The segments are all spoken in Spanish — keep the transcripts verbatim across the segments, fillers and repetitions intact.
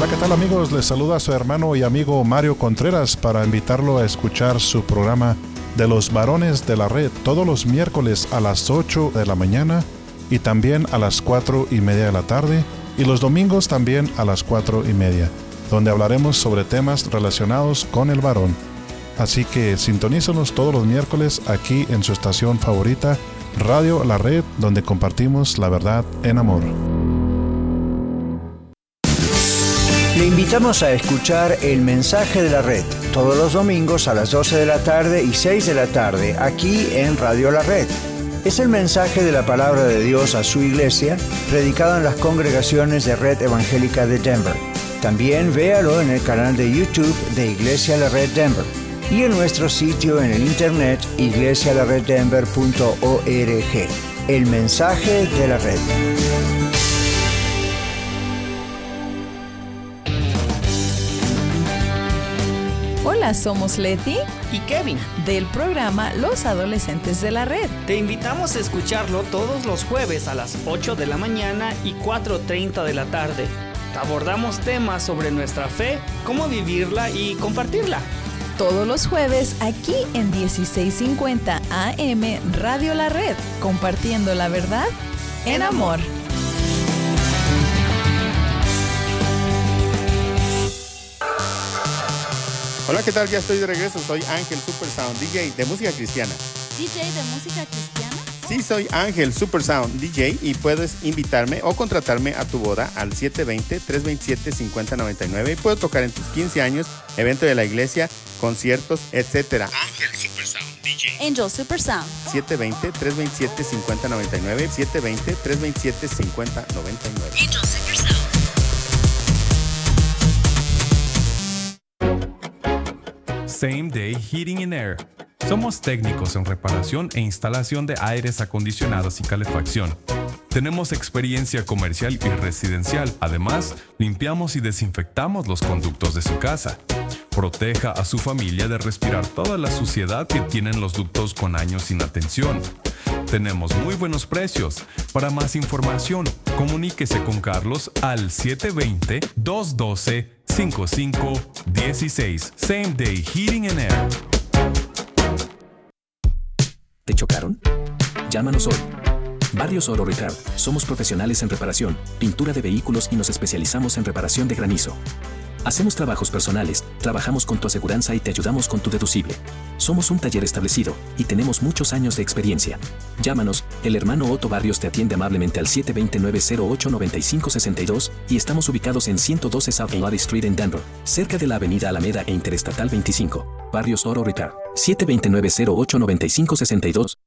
Hola, ¿qué tal amigos? Les saluda a su hermano y amigo Mario Contreras para invitarlo a escuchar su programa de los varones de la red todos los miércoles a las ocho de la mañana y también a las cuatro y media de la tarde y los domingos también a las cuatro y media, donde hablaremos sobre temas relacionados con el varón. Así que sintonízanos todos los miércoles aquí en su estación favorita, Radio La Red, donde compartimos la verdad en amor. Le invitamos a escuchar El Mensaje de la Red todos los domingos a las doce de la tarde y seis de la tarde aquí en Radio La Red. Es el mensaje de la palabra de Dios a su iglesia, predicado en las congregaciones de Red Evangélica de Denver. También véalo en el canal de YouTube de Iglesia La Red Denver y en nuestro sitio en el internet iglesia la red denver punto org. El Mensaje de la Red. Hola, somos Leti y Kevin del programa Los Adolescentes de la Red. Te invitamos a escucharlo todos los jueves a las ocho de la mañana y cuatro treinta de la tarde. Abordamos temas sobre nuestra fe, cómo vivirla y compartirla. Todos los jueves aquí en dieciséis cincuenta A M Radio La Red, compartiendo la verdad en amor. Hola, ¿qué tal? Ya estoy de regreso. Soy Ángel Super Sound, D J de música cristiana. ¿D J de música cristiana? Sí, soy Ángel Super Sound, D J, y puedes invitarme o contratarme a tu boda al siete dos cero, tres dos siete, cinco cero nueve nueve y puedo tocar en tus quince años, evento de la iglesia, conciertos, etcétera. Ángel Super Sound, D J. Angel Super Sound. siete dos cero, tres dos siete, cinco cero nueve nueve, siete dos cero, tres dos siete, cinco cero nueve nueve. Angel Super Sound. Same Day Heating and Air. Somos técnicos en reparación e instalación de aires acondicionados y calefacción. Tenemos experiencia comercial y residencial. Además, limpiamos y desinfectamos los conductos de su casa. Proteja a su familia de respirar toda la suciedad que tienen los ductos con años sin atención. Tenemos muy buenos precios. Para más información, comuníquese con Carlos al siete dos cero, dos uno dos, cinco cinco uno seis. Same Day Heating and Air. ¿Te chocaron? Llámanos hoy. Barrios Oro Repair. Somos profesionales en reparación, pintura de vehículos y nos especializamos en reparación de granizo. Hacemos trabajos personales, trabajamos con tu aseguranza y te ayudamos con tu deducible. Somos un taller establecido y tenemos muchos años de experiencia. Llámanos, el hermano Otto Barrios te atiende amablemente al siete dos cero, nueve cero ocho, nueve cinco seis dos y estamos ubicados en ciento doce South Lottie Street en Denver, cerca de la avenida Alameda e Interestatal veinticinco. Barrios Oro Repair. siete dos cero, nueve cero ocho, nueve cinco seis dos.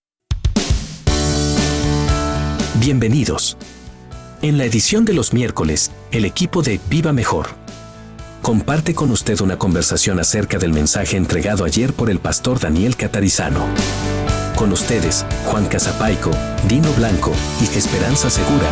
Bienvenidos. En la edición de los miércoles, el equipo de Viva Mejor comparte con usted una conversación acerca del mensaje entregado ayer por el pastor Daniel Catarizano. Con ustedes, Juan Casapaico, Dino Blanco y Esperanza Segura.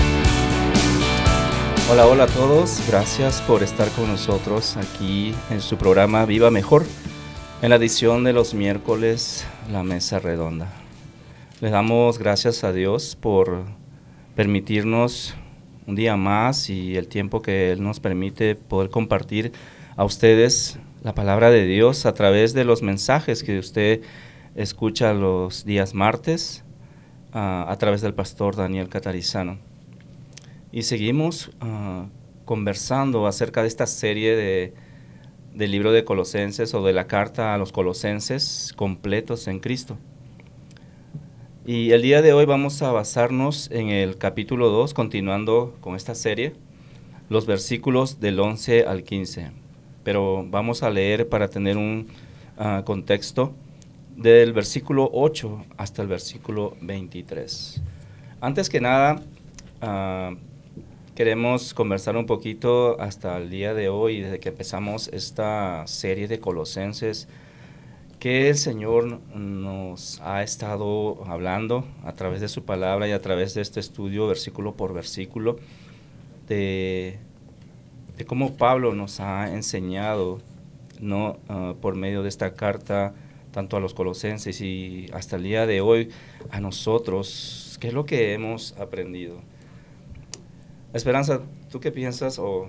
Hola, hola a todos. Gracias por estar con nosotros aquí en su programa Viva Mejor, en la edición de los miércoles, La Mesa Redonda. Les damos gracias a Dios por permitirnos un día más y el tiempo que Él nos permite poder compartir a ustedes la palabra de Dios a través de los mensajes que usted escucha los días martes uh, a través del pastor Daniel Catarizano. Y seguimos uh, conversando acerca de esta serie de, del libro de Colosenses o de la carta a los Colosenses completos en Cristo. Y el día de hoy vamos a basarnos en el capítulo dos, continuando con esta serie, los versículos del once al quince. Pero vamos a leer para tener un uh, contexto del versículo ocho hasta el versículo veintitrés. Antes que nada, uh, queremos conversar un poquito hasta el día de hoy, desde que empezamos esta serie de Colosenses, que el Señor nos ha estado hablando a través de su palabra y a través de este estudio, versículo por versículo, de, de cómo Pablo nos ha enseñado, ¿no? Uh, por medio de esta carta, tanto a los colosenses y hasta el día de hoy a nosotros, qué es lo que hemos aprendido. Esperanza, ¿tú qué piensas o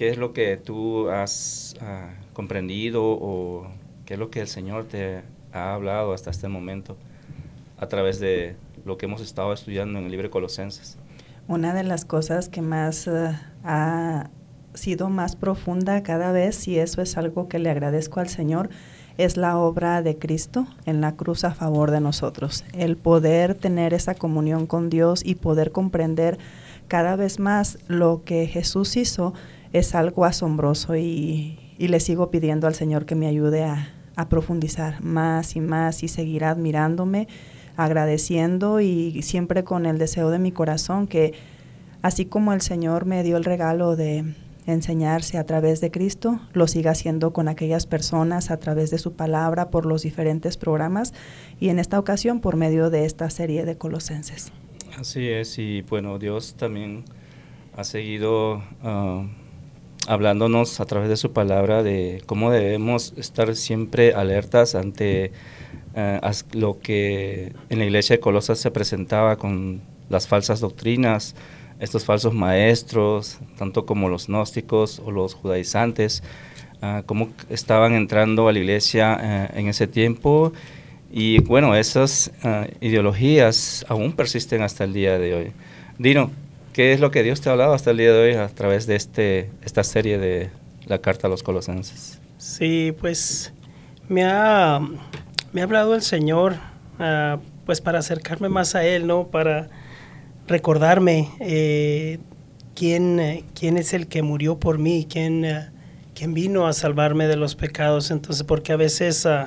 ¿qué es lo que tú has uh, comprendido o qué es lo que el Señor te ha hablado hasta este momento a través de lo que hemos estado estudiando en el libro de Colosenses? Una de las cosas que más uh, ha sido más profunda cada vez, y eso es algo que le agradezco al Señor, es la obra de Cristo en la cruz a favor de nosotros. El poder tener esa comunión con Dios y poder comprender cada vez más lo que Jesús hizo es algo asombroso, y, y le sigo pidiendo al Señor que me ayude a, a profundizar más y más y seguir admirándome, agradeciendo y siempre con el deseo de mi corazón que así como el Señor me dio el regalo de enseñarse a través de Cristo, lo siga haciendo con aquellas personas a través de su palabra, por los diferentes programas y en esta ocasión por medio de esta serie de Colosenses. Así es, y bueno, Dios también ha seguido uh, hablándonos a través de su palabra de cómo debemos estar siempre alertas ante uh, lo que en la iglesia de Colosas se presentaba con las falsas doctrinas, estos falsos maestros, tanto como los gnósticos o los judaizantes, uh, cómo estaban entrando a la iglesia uh, en ese tiempo. Y bueno, esas uh, ideologías aún persisten hasta el día de hoy. Dino, ¿qué es lo que Dios te ha hablado hasta el día de hoy a través de este esta serie de la Carta a los Colosenses? Sí, pues me ha, me ha hablado el Señor uh, pues para acercarme más a Él, ¿no? Para recordarme eh, quién, eh, quién es el que murió por mí, quién, uh, quién vino a salvarme de los pecados. Entonces, porque a veces, uh,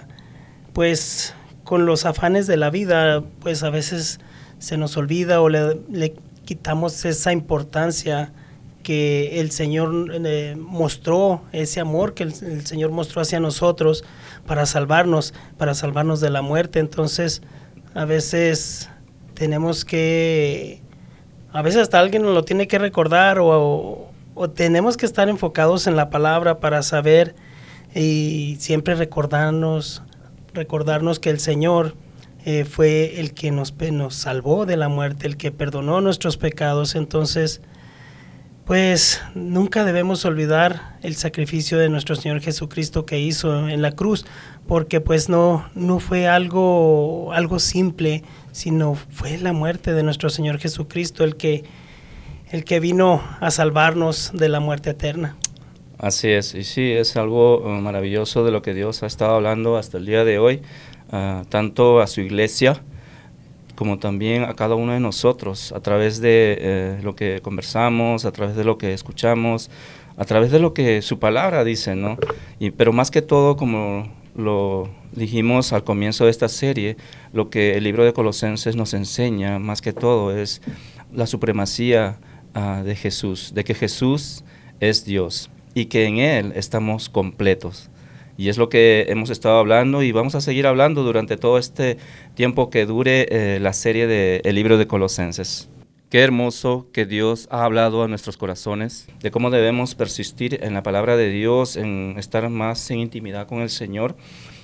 pues, con los afanes de la vida, pues a veces se nos olvida o le, le quitamos esa importancia que el Señor eh, mostró, ese amor que el, el Señor mostró hacia nosotros para salvarnos, para salvarnos de la muerte. Entonces, a veces tenemos que... A veces hasta alguien nos lo tiene que recordar o, o, o tenemos que estar enfocados en la palabra para saber y siempre recordarnos, recordarnos que el Señor eh, fue el que nos, nos salvó de la muerte, el que perdonó nuestros pecados. Entonces, pues nunca debemos olvidar el sacrificio de nuestro Señor Jesucristo que hizo en la cruz, porque pues no, no fue algo, algo simple, sino fue la muerte de nuestro Señor Jesucristo el que, el que vino a salvarnos de la muerte eterna. Así es, y sí, es algo uh, maravilloso de lo que Dios ha estado hablando hasta el día de hoy, uh, tanto a su iglesia como también a cada uno de nosotros, a través de eh, lo que conversamos, a través de lo que escuchamos, a través de lo que su palabra dice, ¿no? Y, pero más que todo, como lo dijimos al comienzo de esta serie, lo que el libro de Colosenses nos enseña, más que todo, es la supremacía uh, de Jesús, de que Jesús es Dios y que en Él estamos completos. Y es lo que hemos estado hablando y vamos a seguir hablando durante todo este tiempo que dure eh, la serie del libro de Colosenses. Qué hermoso que Dios ha hablado a nuestros corazones de cómo debemos persistir en la palabra de Dios, en estar más en intimidad con el Señor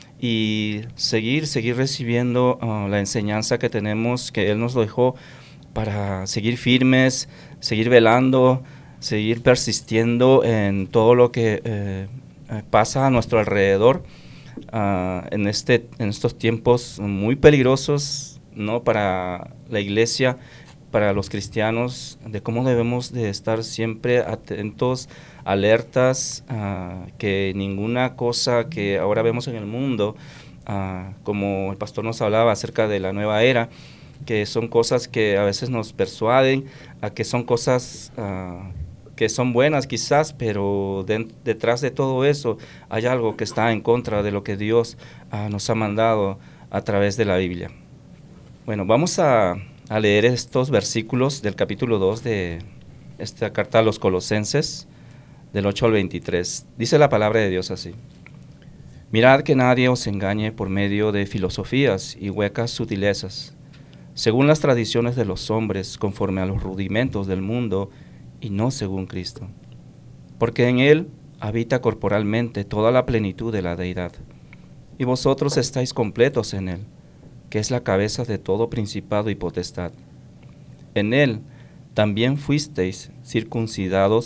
y seguir, seguir recibiendo uh, la enseñanza que tenemos, que Él nos dejó para seguir firmes, seguir velando, seguir persistiendo en todo lo que eh, pasa a nuestro alrededor uh, en, este, en estos tiempos muy peligrosos, ¿no? Para la iglesia, para los cristianos, de cómo debemos de estar siempre atentos, alertas, uh, que ninguna cosa que ahora vemos en el mundo, uh, como el pastor nos hablaba acerca de la nueva era, que son cosas que a veces nos persuaden, a que son cosas uh, que son buenas quizás, pero de, detrás de todo eso hay algo que está en contra de lo que Dios uh, nos ha mandado a través de la Biblia. Bueno, vamos a, a leer estos versículos del capítulo dos de esta carta a los Colosenses, del ocho al veintitrés. Dice la palabra de Dios así: Mirad que nadie os engañe por medio de filosofías y huecas sutilezas, según las tradiciones de los hombres, conforme a los rudimentos del mundo, y no según Cristo. Porque en Él habita corporalmente toda la plenitud de la deidad, y vosotros estáis completos en Él, que es la cabeza de todo principado y potestad. En Él también fuisteis circuncidados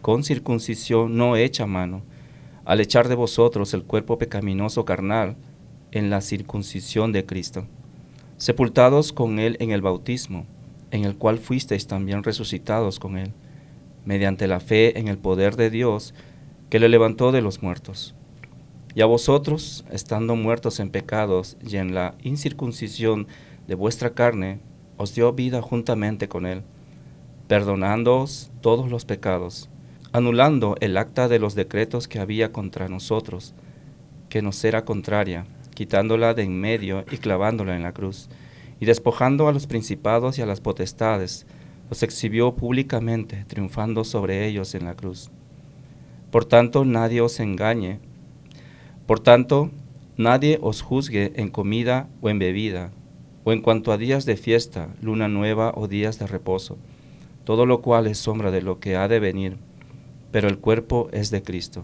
con circuncisión no hecha a mano, al echar de vosotros el cuerpo pecaminoso carnal en la circuncisión de Cristo, sepultados con Él en el bautismo, en el cual fuisteis también resucitados con Él, mediante la fe en el poder de Dios que le levantó de los muertos. Y a vosotros, estando muertos en pecados y en la incircuncisión de vuestra carne, os dio vida juntamente con Él, perdonándoos todos los pecados, anulando el acta de los decretos que había contra nosotros, que nos era contraria, quitándola de en medio y clavándola en la cruz, y despojando a los principados y a las potestades, los exhibió públicamente, triunfando sobre ellos en la cruz. Por tanto, nadie os engañe, por tanto, nadie os juzgue en comida o en bebida, o en cuanto a días de fiesta, luna nueva o días de reposo, todo lo cual es sombra de lo que ha de venir, pero el cuerpo es de Cristo.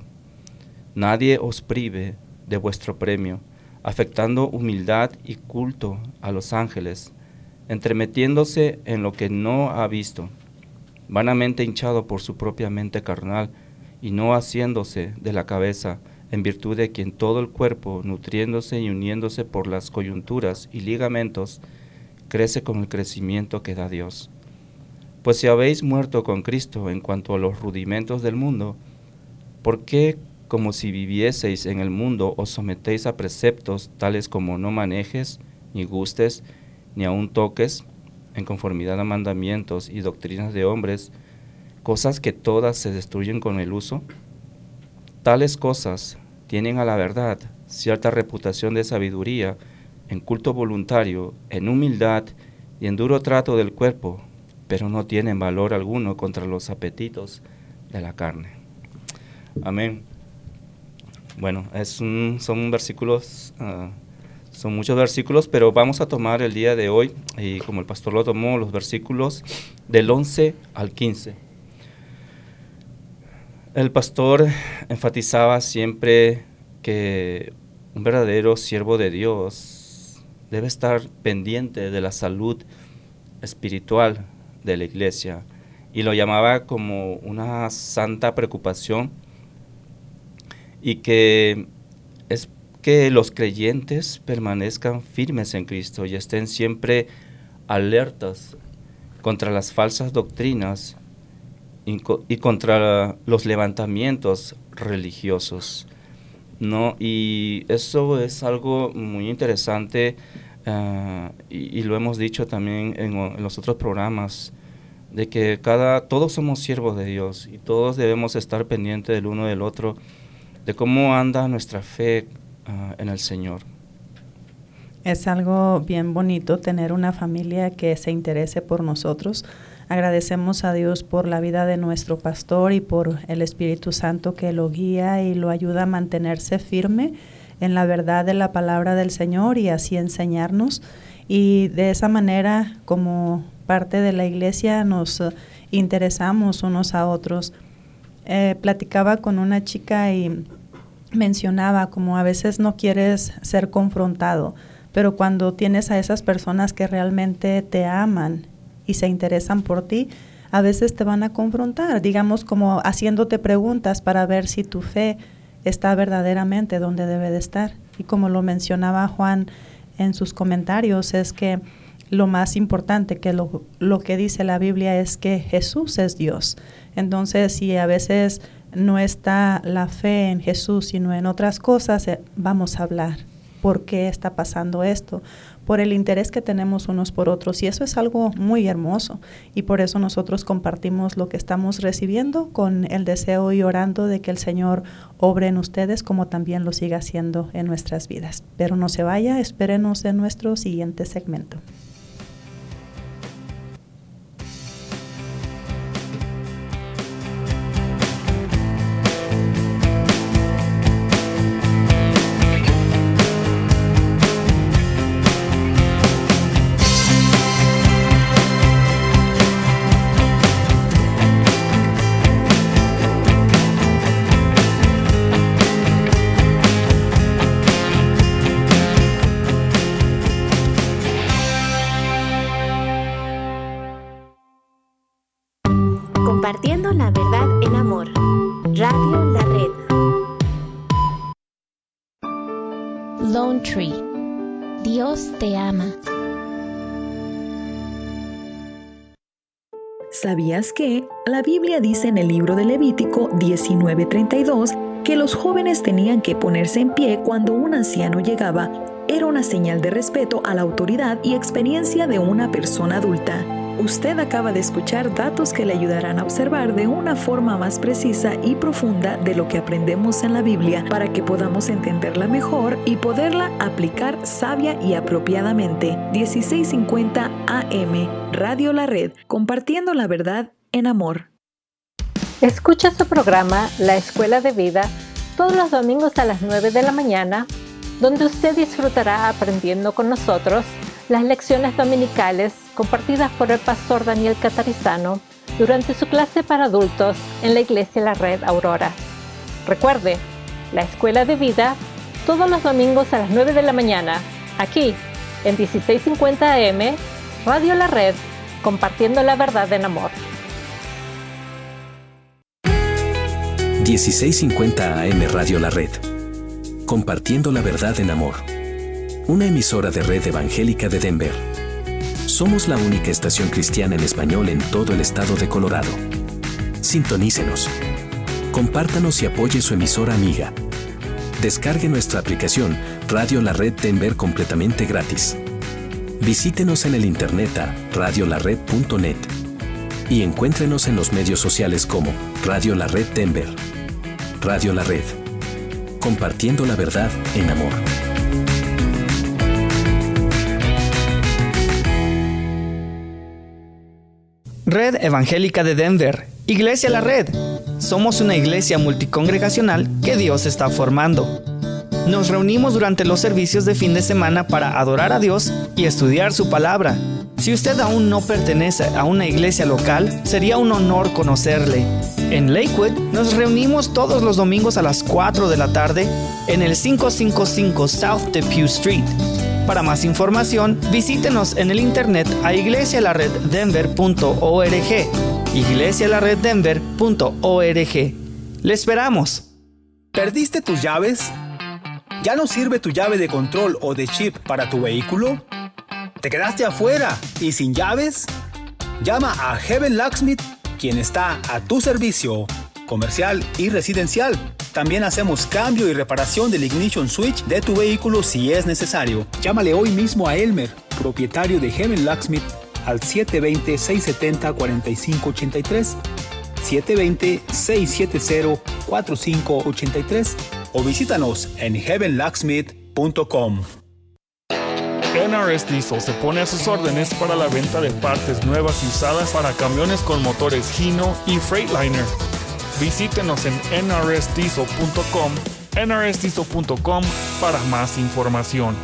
Nadie os prive de vuestro premio, afectando humildad y culto a los ángeles, entremetiéndose en lo que no ha visto, vanamente hinchado por su propia mente carnal, y no haciéndose de la cabeza, en virtud de quien todo el cuerpo, nutriéndose y uniéndose por las coyunturas y ligamentos, crece con el crecimiento que da Dios. Pues si habéis muerto con Cristo en cuanto a los rudimentos del mundo, ¿por qué, como si vivieseis en el mundo, os sometéis a preceptos tales como no manejes, ni gustes, ni aun toques, en conformidad a mandamientos y doctrinas de hombres, cosas que todas se destruyen con el uso? Tales cosas tienen a la verdad cierta reputación de sabiduría, en culto voluntario, en humildad y en duro trato del cuerpo, pero no tienen valor alguno contra los apetitos de la carne. Amén. Bueno, es un, son versículos, uh, son muchos versículos, pero vamos a tomar el día de hoy, y como el pastor lo tomó, los versículos del once al quince. El pastor enfatizaba siempre que un verdadero siervo de Dios debe estar pendiente de la salud espiritual de la iglesia, y lo llamaba como una santa preocupación, y que es que los creyentes permanezcan firmes en Cristo y estén siempre alertas contra las falsas doctrinas y contra los levantamientos religiosos, ¿no? Y eso es algo muy interesante, uh, y, y lo hemos dicho también en, en los otros programas, de que cada, todos somos siervos de Dios y todos debemos estar pendientes del uno del otro, de cómo anda nuestra fe uh, en el Señor. Es algo bien bonito tener una familia que se interese por nosotros. Agradecemos a Dios por la vida de nuestro pastor y por el Espíritu Santo que lo guía y lo ayuda a mantenerse firme en la verdad de la palabra del Señor y así enseñarnos. Y de esa manera, como parte de la iglesia, nos uh, interesamos unos a otros. Eh, platicaba con una chica y mencionaba como a veces no quieres ser confrontado, pero cuando tienes a esas personas que realmente te aman y se interesan por ti, a veces te van a confrontar, digamos como haciéndote preguntas para ver si tu fe está verdaderamente donde debe de estar. Y como lo mencionaba Juan en sus comentarios, es que lo más importante que lo, lo que dice la Biblia es que Jesús es Dios. Entonces, si a veces no está la fe en Jesús, sino en otras cosas, eh, vamos a hablar. ¿Por qué está pasando esto? Por el interés que tenemos unos por otros. Y eso es algo muy hermoso. Y por eso nosotros compartimos lo que estamos recibiendo con el deseo y orando de que el Señor obre en ustedes como también lo siga haciendo en nuestras vidas. Pero no se vaya, espérenos en nuestro siguiente segmento. Compartiendo la verdad en amor. Radio La Red. Lone Tree. Dios te ama. ¿Sabías que la Biblia dice en el libro de Levítico diecinueve treinta y dos que los jóvenes tenían que ponerse en pie cuando un anciano llegaba? Era una señal de respeto a la autoridad y experiencia de una persona adulta. Usted acaba de escuchar datos que le ayudarán a observar de una forma más precisa y profunda de lo que aprendemos en la Biblia para que podamos entenderla mejor y poderla aplicar sabia y apropiadamente. dieciséis cincuenta A M, Radio La Red, compartiendo la verdad en amor. Escucha su programa La Escuela de Vida todos los domingos a las nueve de la mañana, donde usted disfrutará aprendiendo con nosotros las lecciones dominicales compartidas por el pastor Daniel Catarizano durante su clase para adultos en la Iglesia La Red Aurora. Recuerde, La Escuela de Vida todos los domingos a las nueve de la mañana, aquí en dieciséis cincuenta A M, Radio La Red, compartiendo la verdad en amor. dieciséis cincuenta A M Radio La Red, compartiendo la verdad en amor. Una emisora de Red Evangélica de Denver. Somos la única estación cristiana en español en todo el estado de Colorado. Sintonícenos. Compártanos y apoye su emisora amiga. Descargue nuestra aplicación Radio La Red Denver completamente gratis. Visítenos en el internet a radio la red punto net y encuéntrenos en los medios sociales como Radio La Red Denver. Radio La Red. Compartiendo la verdad en amor. Red Evangélica de Denver, Iglesia La Red. Somos una iglesia multicongregacional que Dios está formando. Nos reunimos durante los servicios de fin de semana para adorar a Dios y estudiar su palabra. Si usted aún no pertenece a una iglesia local, sería un honor conocerle. En Lakewood nos reunimos todos los domingos a las cuatro de la tarde en el quinientos cincuenta y cinco South Depew Street. Para más información, visítenos en el internet a iglesia la red denver punto org, iglesia la red denver punto org. ¡Le esperamos! ¿Perdiste tus llaves? ¿Ya no sirve tu llave de control o de chip para tu vehículo? ¿Te quedaste afuera y sin llaves? Llama a Heaven Locksmith, quien está a tu servicio, comercial y residencial. También hacemos cambio y reparación del ignition switch de tu vehículo si es necesario. Llámale hoy mismo a Elmer, propietario de Heaven Locksmith, al siete dos cero, seis siete cero, cuatro cinco ocho tres, siete dos cero, seis siete cero, cuatro cinco ocho tres o visítanos en heaven locksmith punto com. N R S Diesel se pone a sus órdenes para la venta de partes nuevas y usadas para camiones con motores Hino y Freightliner. Visítenos en N R S diesel punto com, N R S diesel punto com para más información.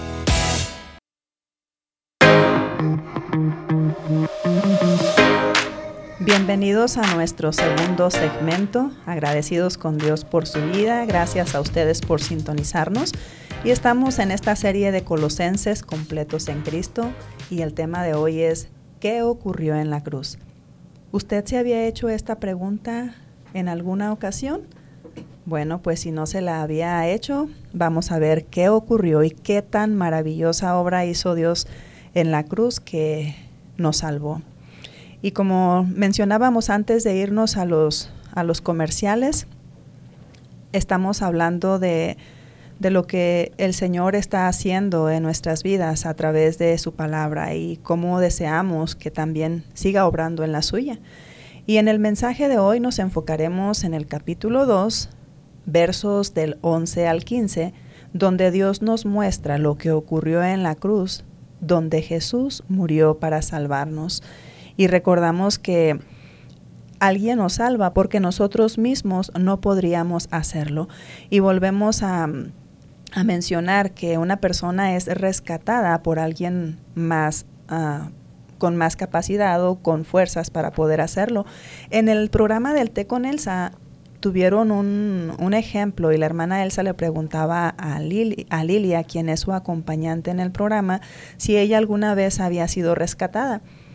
Bienvenidos a nuestro segundo segmento. Agradecidos con Dios por su vida. Gracias a ustedes por sintonizarnos. Y estamos en esta serie de Colosenses completos en Cristo. Y el tema de hoy es ¿qué ocurrió en la cruz? ¿Usted se había hecho esta pregunta en alguna ocasión? Bueno, pues si no se la había hecho, vamos a ver qué ocurrió y qué tan maravillosa obra hizo Dios en la cruz que nos salvó. Y como mencionábamos antes de irnos a los, a los comerciales, estamos hablando de, de lo que el Señor está haciendo en nuestras vidas a través de su palabra y cómo deseamos que también siga obrando en la suya. Y en el mensaje de hoy nos enfocaremos en el capítulo dos, versos del once al quince, donde Dios nos muestra lo que ocurrió en la cruz, donde Jesús murió para salvarnos. Y recordamos que alguien nos salva porque nosotros mismos no podríamos hacerlo. Y volvemos a, a mencionar que una persona es rescatada por alguien más uh, con más capacidad o con fuerzas para poder hacerlo. En el programa del Té con Elsa tuvieron un, un ejemplo y la hermana Elsa le preguntaba a, Lili, a Lilia, quien es su acompañante en el programa, si ella alguna vez había sido rescatada.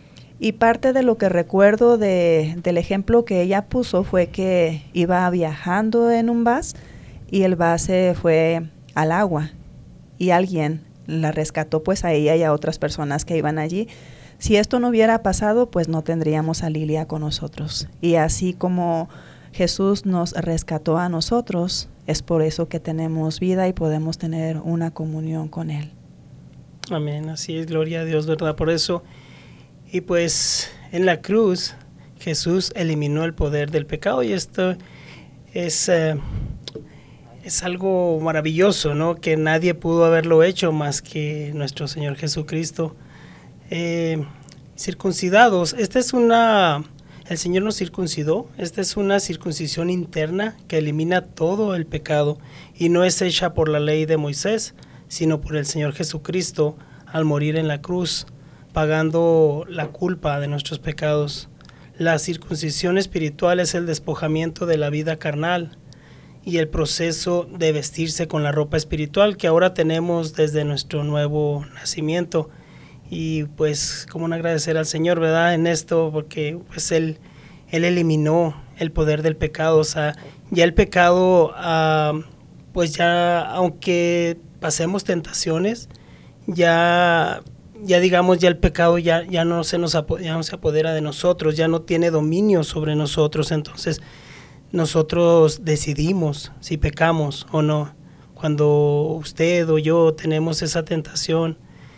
Y parte de lo que recuerdo de, del ejemplo que ella puso fue que iba viajando en un bus y el bus se fue al agua y alguien la rescató pues a ella y a otras personas que iban allí. Si esto no hubiera pasado, pues no tendríamos a Lilia con nosotros. Y así como Jesús nos rescató a nosotros, es por eso que tenemos vida y podemos tener una comunión con Él. Amén, así es, gloria a Dios, ¿verdad? Por eso, y pues en la cruz Jesús eliminó el poder del pecado y esto es, eh, es algo maravilloso, ¿no? Que nadie pudo haberlo hecho más que nuestro Señor Jesucristo. Eh, circuncidados, esta es una, el Señor nos circuncidó, esta es una circuncisión interna que elimina todo el pecado y no es hecha por la ley de Moisés, sino por el Señor Jesucristo al morir en la cruz, pagando la culpa de nuestros pecados. La circuncisión espiritual es el despojamiento de la vida carnal y el proceso de vestirse con la ropa espiritual que ahora tenemos desde nuestro nuevo nacimiento. Y pues como un agradecer al Señor, ¿verdad? En esto, porque pues Él, Él eliminó el poder del pecado. O sea, ya el pecado, uh, pues ya, aunque pasemos tentaciones, ya, ya digamos, ya el pecado ya, ya, no se nos ya no se apodera de nosotros, ya no tiene dominio sobre nosotros. Entonces nosotros decidimos si pecamos o no. Cuando usted o yo tenemos esa tentación,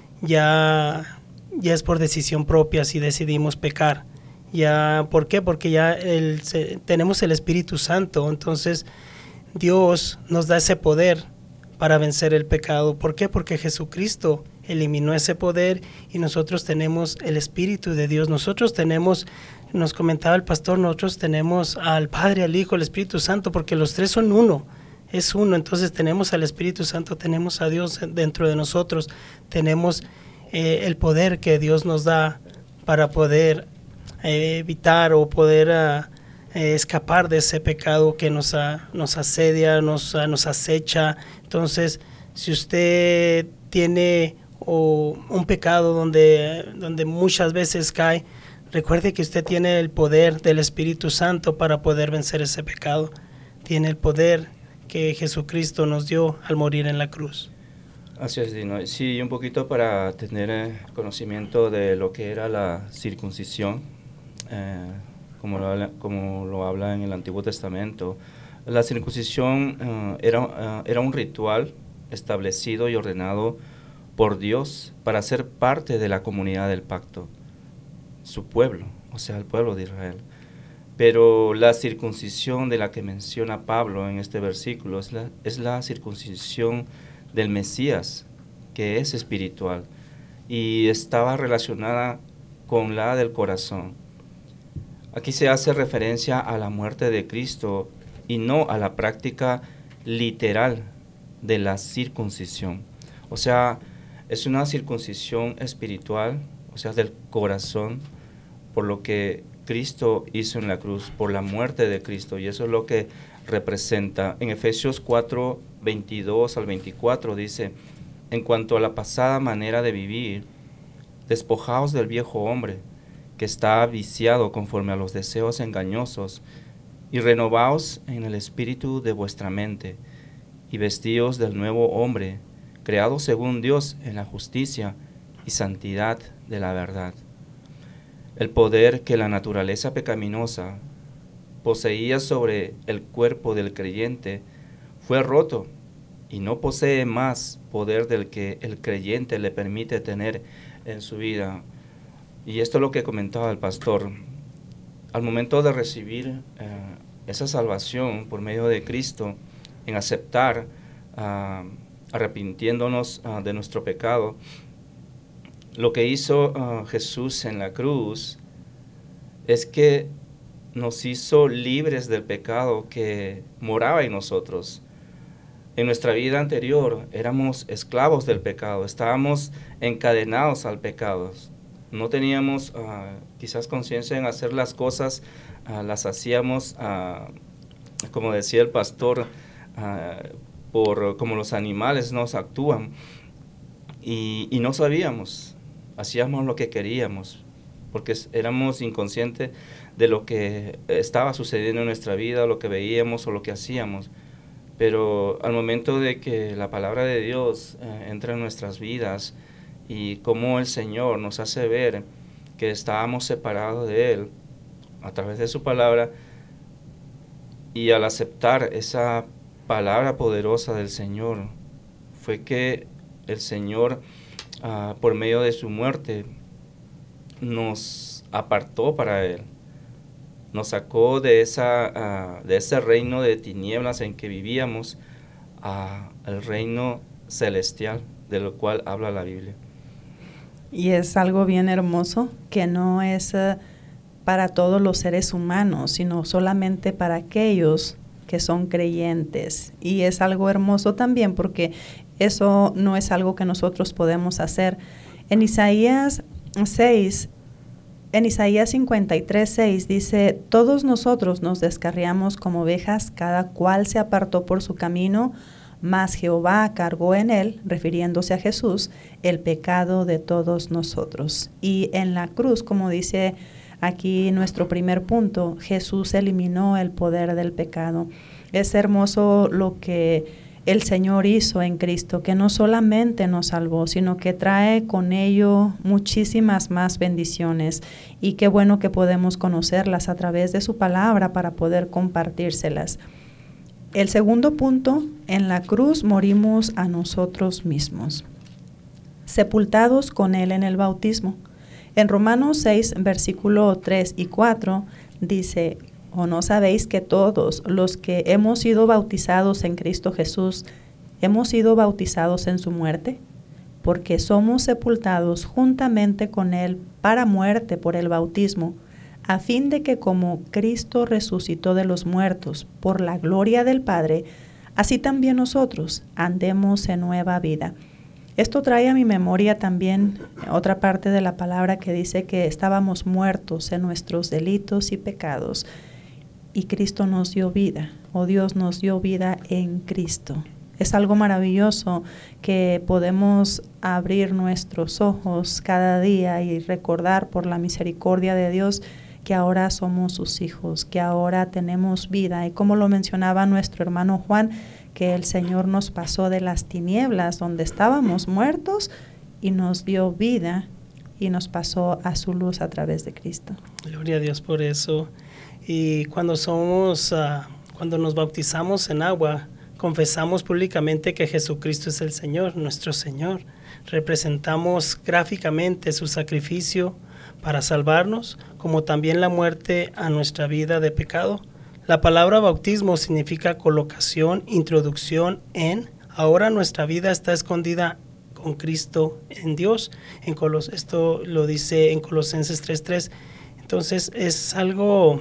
ya, ya es por decisión propia si decidimos pecar. Ya, ¿por qué? Porque ya el, se, tenemos el Espíritu Santo, entonces Dios nos da ese poder para vencer el pecado. ¿Por qué? Porque Jesucristo eliminó ese poder y nosotros tenemos el Espíritu de Dios. Nosotros tenemos, nos comentaba el pastor, nosotros tenemos al Padre, al Hijo, al Espíritu Santo, porque los tres son uno. Es uno, entonces tenemos al Espíritu Santo, tenemos a Dios dentro de nosotros, tenemos eh, el poder que Dios nos da para poder eh, evitar o poder uh, eh, escapar de ese pecado que nos, uh, nos asedia, nos, uh, nos acecha. Entonces, si usted tiene o, un pecado donde, donde muchas veces cae, recuerde que usted tiene el poder del Espíritu Santo para poder vencer ese pecado. Tiene el poder que Jesucristo nos dio al morir en la cruz. Así es, Dino. Sí, un poquito para tener eh, conocimiento de lo que era la circuncisión, eh, como, lo habla, como lo habla en el Antiguo Testamento. La circuncisión uh, era, uh, era un ritual establecido y ordenado por Dios para ser parte de la comunidad del pacto, su pueblo, o sea, el pueblo de Israel. Pero la circuncisión de la que menciona Pablo en este versículo es la, es la circuncisión del Mesías, que es espiritual, y estaba relacionada con la del corazón. Aquí se hace referencia a la muerte de Cristo y no a la práctica literal de la circuncisión. O sea, es una circuncisión espiritual, o sea, del corazón, por lo que Cristo hizo en la cruz, por la muerte de Cristo, y eso es lo que representa. En Efesios cuatro, veintidós al veinticuatro dice: en cuanto a la pasada manera de vivir, despojaos del viejo hombre, que está viciado conforme a los deseos engañosos, y renovaos en el espíritu de vuestra mente, y vestíos del nuevo hombre, creado según Dios en la justicia y santidad de la verdad. El poder que la naturaleza pecaminosa poseía sobre el cuerpo del creyente fue roto y no posee más poder del que el creyente le permite tener en su vida. Y esto es lo que comentaba el pastor. Al momento de recibir eh, esa salvación por medio de Cristo, en aceptar, uh, arrepintiéndonos uh, de nuestro pecado, lo que hizo uh, Jesús en la cruz es que nos hizo libres del pecado que moraba en nosotros. En nuestra vida anterior éramos esclavos del pecado, estábamos encadenados al pecado. No teníamos uh, quizás conciencia en hacer las cosas, uh, las hacíamos, uh, como decía el pastor, uh, por como los animales nos actúan, y, y no sabíamos. Hacíamos lo que queríamos, porque éramos inconscientes de lo que estaba sucediendo en nuestra vida, lo que veíamos o lo que hacíamos. Pero al momento de que la palabra de Dios eh, entra en nuestras vidas y cómo el Señor nos hace ver que estábamos separados de Él a través de su palabra, y al aceptar esa palabra poderosa del Señor, fue que el Señor, uh, por medio de su muerte, nos apartó para Él. Nos sacó de, esa, uh, de ese reino de tinieblas en que vivíamos al reino celestial, de lo cual habla la Biblia. Y es algo bien hermoso, que no es uh, para todos los seres humanos, sino solamente para aquellos que son creyentes. Y es algo hermoso también, porque eso no es algo que nosotros podemos hacer. En Isaías seis, En Isaías cincuenta y tres, seis dice, todos nosotros nos descarriamos como ovejas, cada cual se apartó por su camino, mas Jehová cargó en él, refiriéndose a Jesús, el pecado de todos nosotros. Y en la cruz, como dice aquí nuestro primer punto, Jesús eliminó el poder del pecado. Es hermoso lo que el Señor hizo en Cristo, que no solamente nos salvó, sino que trae con ello muchísimas más bendiciones. Y qué bueno que podemos conocerlas a través de su palabra para poder compartírselas. El segundo punto, en la cruz morimos a nosotros mismos, sepultados con Él en el bautismo. En Romanos seis, versículo tres y cuatro, dice, ¿o no sabéis que todos los que hemos sido bautizados en Cristo Jesús, hemos sido bautizados en su muerte? Porque somos sepultados juntamente con Él para muerte por el bautismo, a fin de que como Cristo resucitó de los muertos por la gloria del Padre, así también nosotros andemos en nueva vida. Esto trae a mi memoria también otra parte de la palabra que dice que estábamos muertos en nuestros delitos y pecados, y Cristo nos dio vida, o Dios nos dio vida en Cristo. Es algo maravilloso que podemos abrir nuestros ojos cada día y recordar por la misericordia de Dios que ahora somos sus hijos, que ahora tenemos vida. Y como lo mencionaba nuestro hermano Juan, que el Señor nos pasó de las tinieblas donde estábamos muertos y nos dio vida y nos pasó a su luz a través de Cristo. Gloria a Dios por eso. Y cuando somos, uh, cuando nos bautizamos en agua, confesamos públicamente que Jesucristo es el Señor, nuestro Señor. Representamos gráficamente su sacrificio para salvarnos, como también la muerte a nuestra vida de pecado. La palabra bautismo significa colocación, introducción en. Ahora nuestra vida está escondida con Cristo en Dios. En Colos, esto lo dice en Colosenses tres tres. Entonces es algo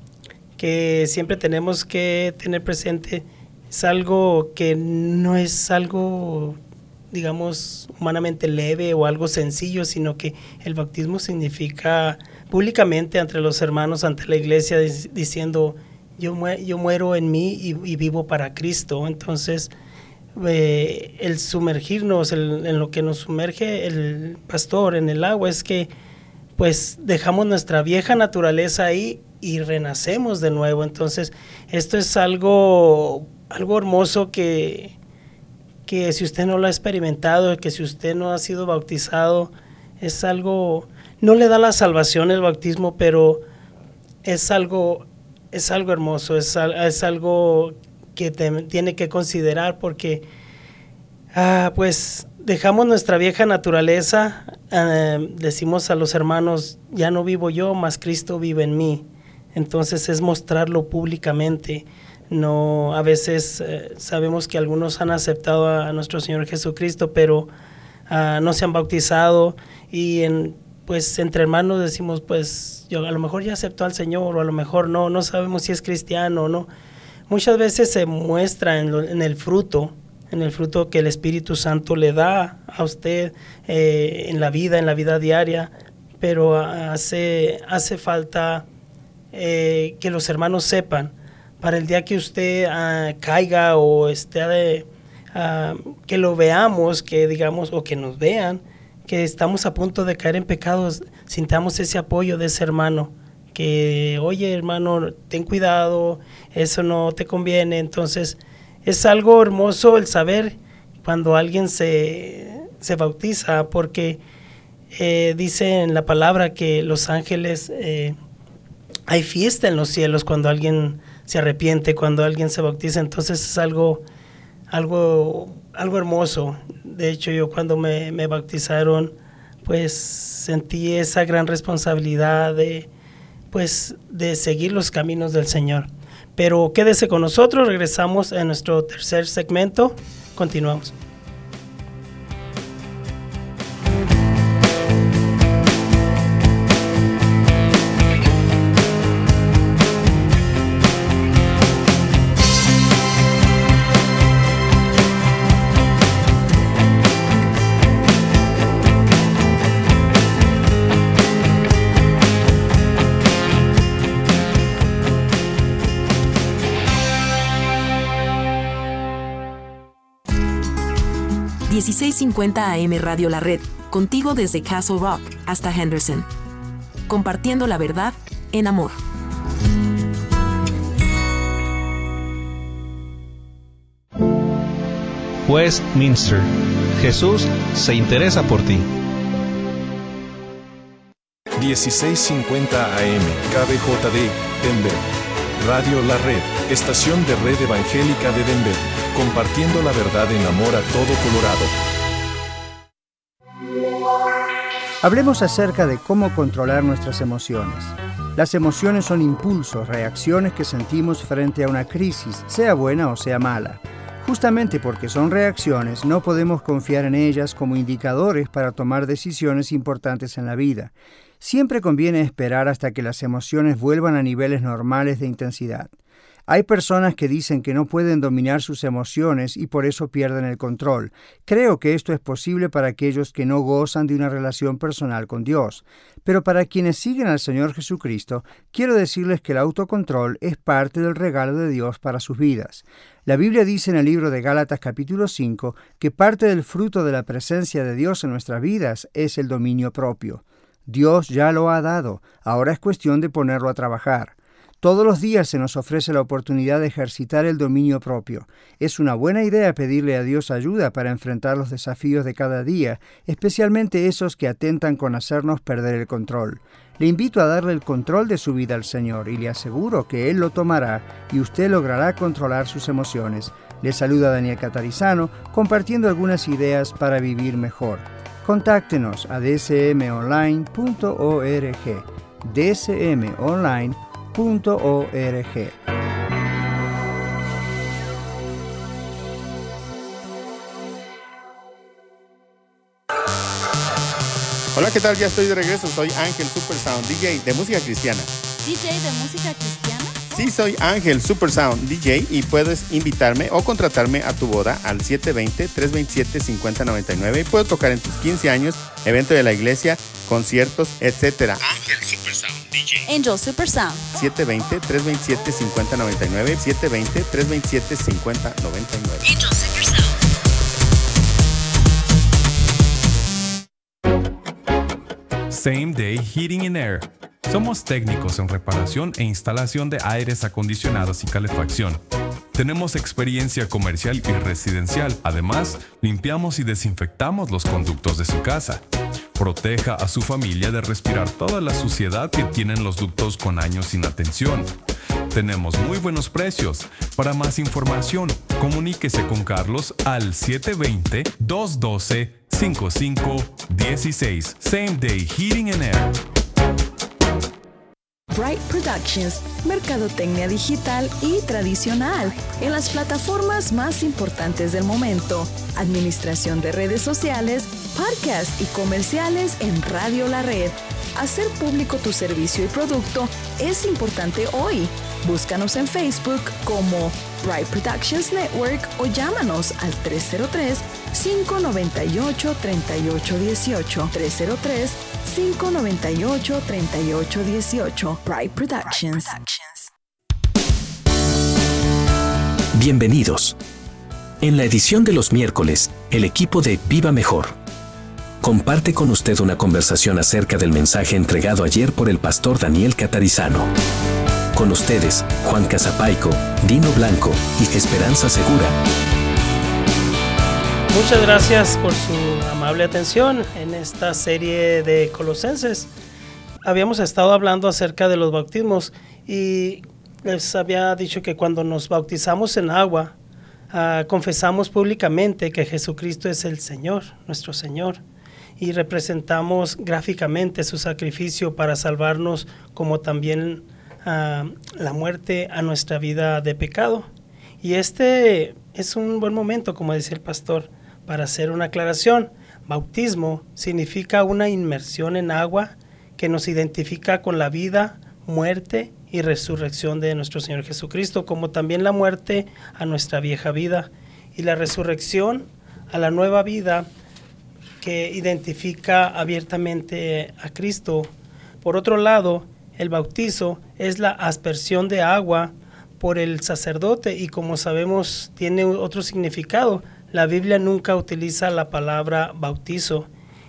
que siempre tenemos que tener presente. Es algo que no es algo, digamos, humanamente leve o algo sencillo, sino que el bautismo significa públicamente entre los hermanos, ante la iglesia, diciendo, yo, mu- yo muero en mí y, y vivo para Cristo. Entonces, eh, el sumergirnos, el, en lo que nos sumerge el pastor en el agua, es que pues dejamos nuestra vieja naturaleza ahí y renacemos de nuevo. Entonces, esto es algo, algo hermoso que, que si usted no lo ha experimentado, que si usted no ha sido bautizado, es algo, no le da la salvación el bautismo, pero es algo, es algo hermoso, es, es algo que te, tiene que considerar, porque ah, pues dejamos nuestra vieja naturaleza, eh, decimos a los hermanos, ya no vivo yo, mas Cristo vive en mí. Entonces es mostrarlo públicamente. No, a veces eh, sabemos que algunos han aceptado a, a nuestro Señor Jesucristo, pero uh, no se han bautizado, y en, pues entre hermanos decimos, pues yo a lo mejor ya aceptó al Señor, o a lo mejor no, no sabemos si es cristiano o no. Muchas veces se muestra en, lo, en el fruto, en el fruto que el Espíritu Santo le da a usted eh, en la vida, en la vida diaria, pero hace, hace falta eh, que los hermanos sepan, para el día que usted uh, caiga o esté de, uh, que lo veamos, que digamos, o que nos vean, que estamos a punto de caer en pecados, sintamos ese apoyo de ese hermano, que, oye, hermano, ten cuidado, eso no te conviene. Entonces, es algo hermoso el saber cuando alguien se, se bautiza, porque eh, dice en la palabra que los ángeles, eh, hay fiesta en los cielos cuando alguien se arrepiente, cuando alguien se bautiza. Entonces es algo, algo, algo hermoso. De hecho, yo cuando me, me bautizaron, pues sentí esa gran responsabilidad de, pues, de seguir los caminos del Señor. Pero quédese con nosotros, regresamos a nuestro tercer segmento, continuamos. dieciséis cincuenta A M Radio La Red, contigo desde Castle Rock hasta Henderson. Compartiendo la verdad en amor. Westminster. Jesús se interesa por ti. dieciséis cincuenta A M, K B J D, Denver. Radio La Red, estación de red evangélica de Denver, compartiendo la verdad en amor a todo Colorado. Hablemos acerca de cómo controlar nuestras emociones. Las emociones son impulsos, reacciones que sentimos frente a una crisis, sea buena o sea mala. Justamente porque son reacciones, no podemos confiar en ellas como indicadores para tomar decisiones importantes en la vida. Siempre conviene esperar hasta que las emociones vuelvan a niveles normales de intensidad. Hay personas que dicen que no pueden dominar sus emociones y por eso pierden el control. Creo que esto es posible para aquellos que no gozan de una relación personal con Dios. Pero para quienes siguen al Señor Jesucristo, quiero decirles que el autocontrol es parte del regalo de Dios para sus vidas. La Biblia dice en el libro de Gálatas capítulo cinco que parte del fruto de la presencia de Dios en nuestras vidas es el dominio propio. Dios ya lo ha dado, ahora es cuestión de ponerlo a trabajar. Todos los días se nos ofrece la oportunidad de ejercitar el dominio propio. Es una buena idea pedirle a Dios ayuda para enfrentar los desafíos de cada día, especialmente esos que atentan con hacernos perder el control. Le invito a darle el control de su vida al Señor y le aseguro que Él lo tomará y usted logrará controlar sus emociones. Le saluda Daniel Catarizano, compartiendo algunas ideas para vivir mejor. Contáctenos a d s m online punto org, d s m online punto org. Hola, ¿qué tal? Ya estoy de regreso. Soy Ángel Super Sound, D J de música cristiana. ¿D J de música cristiana? Sí, soy Ángel Super Sound, D J, y puedes invitarme o contratarme a tu boda al siete dos cero, tres dos siete, cinco cero nueve nueve y puedo tocar en tus quince años, evento de la iglesia, conciertos, etcétera. Ángel Super Sound, D J. Angel Super Sound. siete dos cero, tres dos siete, cinco cero nueve nueve, siete dos cero, tres dos siete, cinco cero nueve nueve. Angel Super Sound. Same Day Heating and Air. Somos técnicos en reparación e instalación de aires acondicionados y calefacción. Tenemos experiencia comercial y residencial. Además, limpiamos y desinfectamos los conductos de su casa. Proteja a su familia de respirar toda la suciedad que tienen los ductos con años sin atención. Tenemos muy buenos precios. Para más información, comuníquese con Carlos al siete dos cero, dos uno dos, cinco cinco uno seis. Same Day Heating and Air. Bright Productions, mercadotecnia digital y tradicional en las plataformas más importantes del momento, administración de redes sociales, podcasts y comerciales en Radio La Red. Hacer público tu servicio y producto es importante hoy. Búscanos en Facebook como Bright Productions Network o llámanos al tres cero tres, cinco nueve ocho, tres ocho uno ocho, tres cero tres, cinco nueve ocho, tres ocho uno ocho. Bright Productions. Bienvenidos. En la edición de los miércoles, el equipo de Viva Mejor comparte con usted una conversación acerca del mensaje entregado ayer por el pastor Daniel Catarizano. Con ustedes, Juan Casapaico, Dino Blanco y Esperanza Segura. Muchas gracias por su amable atención en esta serie de Colosenses. Habíamos estado hablando acerca de los bautismos y les había dicho que cuando nos bautizamos en agua, uh, confesamos públicamente que Jesucristo es el Señor, nuestro Señor, y representamos gráficamente su sacrificio para salvarnos, como también uh, la muerte a nuestra vida de pecado. Y este es un buen momento, como decía el pastor, para hacer una aclaración. Bautismo significa una inmersión en agua que nos identifica con la vida, muerte y resurrección de nuestro Señor Jesucristo, como también la muerte a nuestra vieja vida y la resurrección a la nueva vida que identifica abiertamente a Cristo. Por otro lado, el bautizo es la aspersión de agua por el sacerdote y, como sabemos, tiene otro significado. La Biblia nunca utiliza la palabra bautizo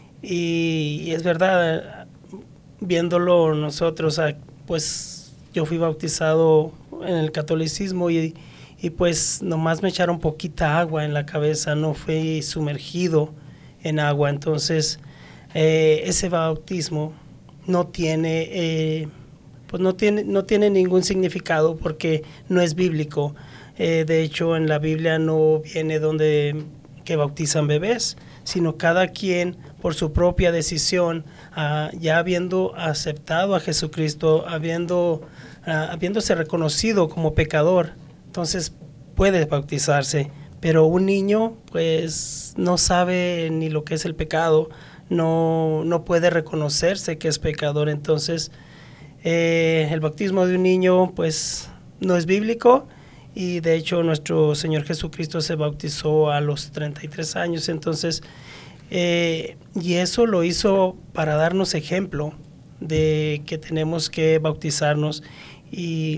y, y es verdad, viéndolo nosotros, pues yo fui bautizado en el catolicismo y, y pues nomás me echaron poquita agua en la cabeza, no fui sumergido en agua. Entonces eh, ese bautismo no tiene, eh, pues no tiene, no tiene ningún significado porque no es bíblico. Eh, de hecho, en la Biblia no viene donde que bautizan bebés, sino cada quien por su propia decisión, uh, ya habiendo aceptado a Jesucristo, habiendo, uh, habiéndose reconocido como pecador, entonces puede bautizarse. Pero un niño pues no sabe ni lo que es el pecado, no, no puede reconocerse que es pecador. Entonces eh, el bautismo de un niño pues no es bíblico. Y de hecho nuestro Señor Jesucristo se bautizó a los treinta y tres años, entonces, eh, y eso lo hizo para darnos ejemplo de que tenemos que bautizarnos. Y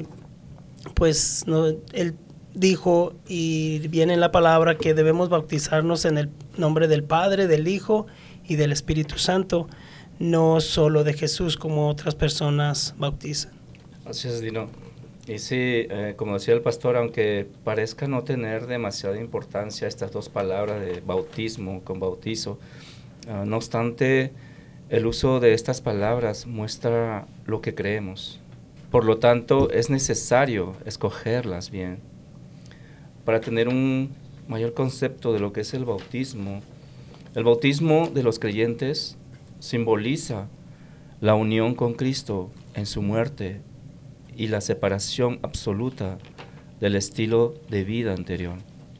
pues no, Él dijo, y viene en la palabra, que debemos bautizarnos en el nombre del Padre, del Hijo y del Espíritu Santo, no solo de Jesús como otras personas bautizan. Así es, Dino. Y sí, eh, como decía el pastor, aunque parezca no tener demasiada importancia estas dos palabras de bautismo con bautizo, uh, no obstante, el uso de estas palabras muestra lo que creemos. Por lo tanto, es necesario escogerlas bien. Para tener un mayor concepto de lo que es el bautismo, el bautismo de los creyentes simboliza la unión con Cristo en su muerte y la separación absoluta del estilo de vida anterior.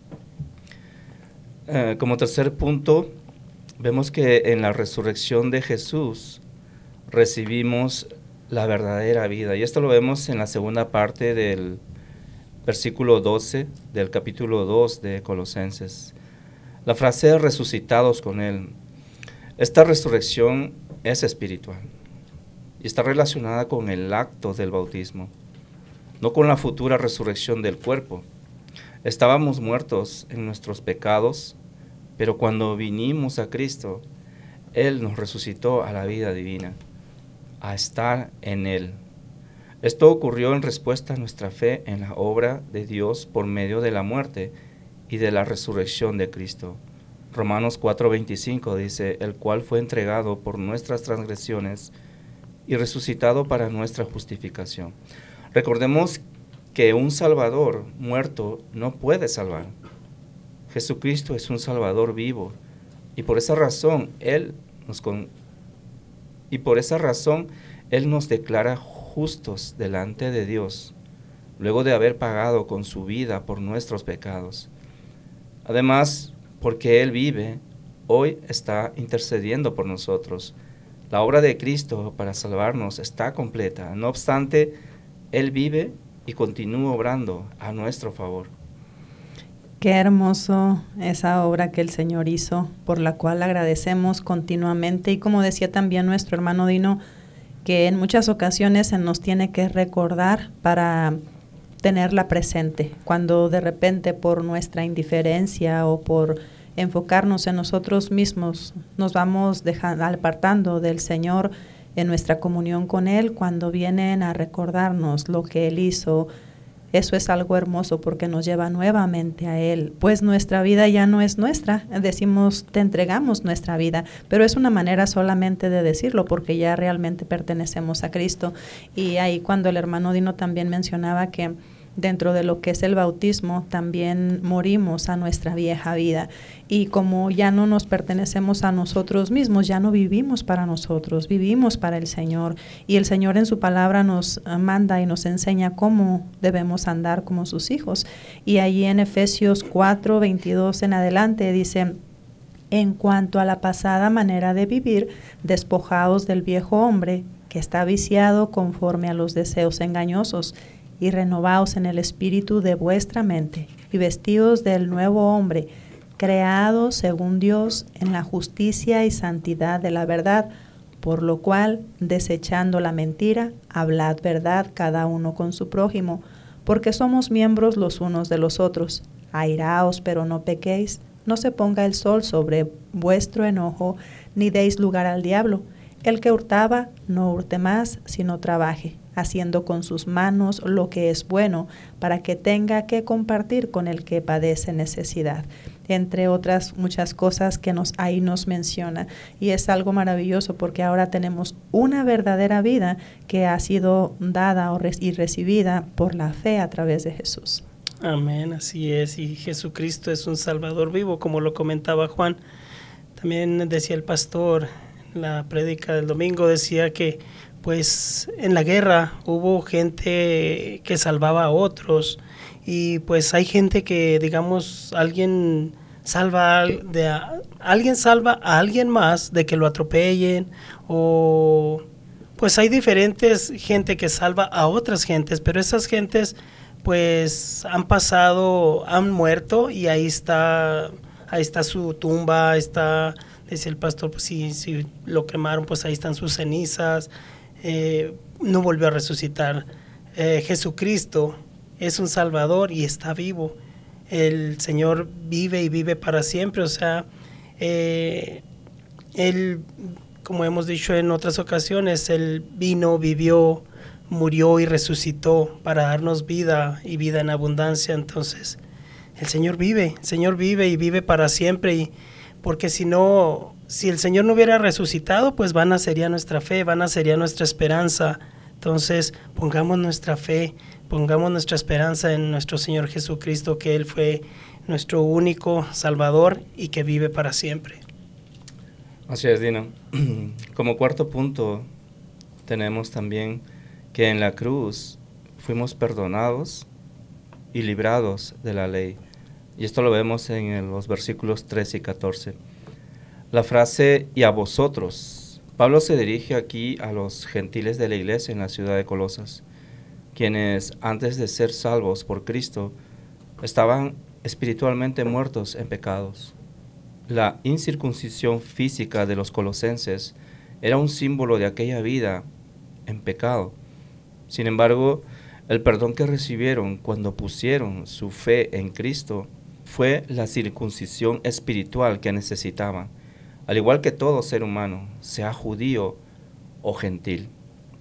Eh, como tercer punto, vemos que en la resurrección de Jesús recibimos la verdadera vida. Y esto lo vemos en la segunda parte del versículo doce del capítulo dos de Colosenses. La frase resucitados con Él. Esta resurrección es espiritual y está relacionada con el acto del bautismo, no con la futura resurrección del cuerpo. Estábamos muertos en nuestros pecados, pero cuando vinimos a Cristo, Él nos resucitó a la vida divina, a estar en Él. Esto ocurrió en respuesta a nuestra fe en la obra de Dios por medio de la muerte y de la resurrección de Cristo. Romanos cuatro veinticinco dice, el cual fue entregado por nuestras transgresiones y resucitado para nuestra justificación. Recordemos que un Salvador muerto no puede salvar. Jesucristo es un Salvador vivo y por esa razón Él nos con, y por esa razón Él nos declara justos delante de Dios, luego de haber pagado con su vida por nuestros pecados. Además, porque Él vive, hoy está intercediendo por nosotros. La obra de Cristo para salvarnos está completa. No obstante, Él vive y continúa obrando a nuestro favor. Qué hermoso esa obra que el Señor hizo, por la cual agradecemos continuamente. Y como decía también nuestro hermano Dino, que en muchas ocasiones se nos tiene que recordar para tenerla presente. Cuando de repente por nuestra indiferencia o por enfocarnos en nosotros mismos, nos vamos dejando, apartando del Señor en nuestra comunión con Él cuando vienen a recordarnos lo que Él hizo. Eso es algo hermoso porque nos lleva nuevamente a Él, pues nuestra vida ya no es nuestra. Decimos, te entregamos nuestra vida, pero es una manera solamente de decirlo porque ya realmente pertenecemos a Cristo. Y ahí cuando el hermano Dino también mencionaba que dentro de lo que es el bautismo, también morimos a nuestra vieja vida. Y como ya no nos pertenecemos a nosotros mismos, ya no vivimos para nosotros, vivimos para el Señor. Y el Señor en su palabra nos manda y nos enseña cómo debemos andar como sus hijos. Y allí en Efesios cuatro, veintidós en adelante dice: en cuanto a la pasada manera de vivir, despojaos del viejo hombre que está viciado conforme a los deseos engañosos, y renovaos en el espíritu de vuestra mente, y vestidos del nuevo hombre, creado según Dios en la justicia y santidad de la verdad, por lo cual, desechando la mentira, hablad verdad cada uno con su prójimo, porque somos miembros los unos de los otros. Airaos, pero no pequéis, no se ponga el sol sobre vuestro enojo, ni deis lugar al diablo. El que hurtaba, no hurte más, sino trabaje, haciendo con sus manos lo que es bueno, para que tenga que compartir con el que padece necesidad, entre otras muchas cosas que nos ahí nos menciona. Y es algo maravilloso porque ahora tenemos una verdadera vida que ha sido dada y recibida por la fe a través de Jesús. Amén, así es, y Jesucristo es un Salvador vivo, como lo comentaba Juan. También decía el pastor en la prédica del domingo, decía que pues en la guerra hubo gente que salvaba a otros, y pues hay gente que, digamos, alguien salva de a, alguien salva a alguien más de que lo atropellen, o pues hay diferentes gente que salva a otras gentes, pero esas gentes pues han pasado, han muerto, y ahí está, ahí está su tumba, está, decía el pastor, pues si, si lo quemaron, pues ahí están sus cenizas. Eh, no volvió a resucitar. eh, Jesucristo es un Salvador y está vivo. El Señor vive y vive para siempre. O sea, eh, Él, como hemos dicho en otras ocasiones, Él vino, vivió, murió y resucitó para darnos vida y vida en abundancia. Entonces, el Señor vive, el Señor vive y vive para siempre, y porque si no, si el Señor no hubiera resucitado, pues vana sería nuestra fe, vana sería nuestra esperanza. Entonces, pongamos nuestra fe, pongamos nuestra esperanza en nuestro Señor Jesucristo, que Él fue nuestro único Salvador y que vive para siempre. Así es, Dino. Como cuarto punto, tenemos también que en la cruz fuimos perdonados y librados de la ley. Y esto lo vemos en los versículos trece y catorce. La frase «y a vosotros». Pablo se dirige aquí a los gentiles de la iglesia en la ciudad de Colosas, quienes antes de ser salvos por Cristo estaban espiritualmente muertos en pecados. La incircuncisión física de los colosenses era un símbolo de aquella vida en pecado. Sin embargo, el perdón que recibieron cuando pusieron su fe en Cristo fue la circuncisión espiritual que necesitaban, al igual que todo ser humano, sea judío o gentil.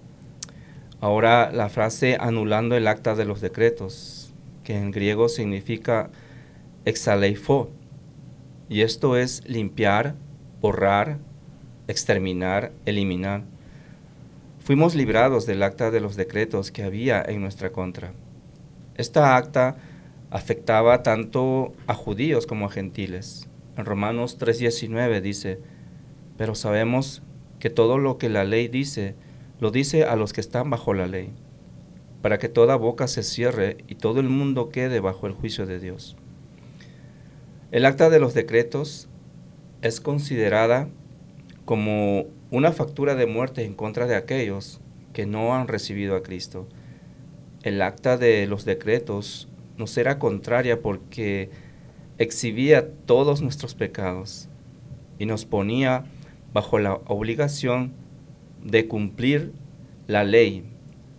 Ahora la frase anulando el acta de los decretos, que en griego significa exaleifo, y esto es limpiar, borrar, exterminar, eliminar. Fuimos librados del acta de los decretos que había en nuestra contra. Esta acta afectaba tanto a judíos como a gentiles. En Romanos tres diecinueve dice: pero sabemos que todo lo que la ley dice, lo dice a los que están bajo la ley, para que toda boca se cierre y todo el mundo quede bajo el juicio de Dios. El acta de los decretos es considerada como una factura de muerte en contra de aquellos que no han recibido a Cristo. El acta de los decretos nos era contraria porque exhibía todos nuestros pecados y nos ponía bajo la obligación de cumplir la ley,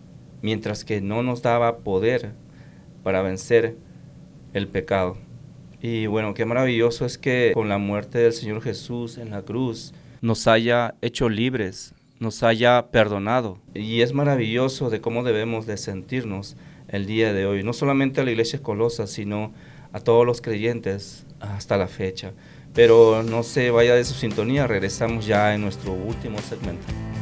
mientras que no nos daba poder para vencer el pecado. Y bueno, qué maravilloso es que con la muerte del Señor Jesús en la cruz nos haya hecho libres, nos haya perdonado. Y es maravilloso de cómo debemos de sentirnos el día de hoy, no solamente a la iglesia Colosa, sino a todos los creyentes hasta la fecha. Pero no se vaya de su sintonía, regresamos ya en nuestro último segmento.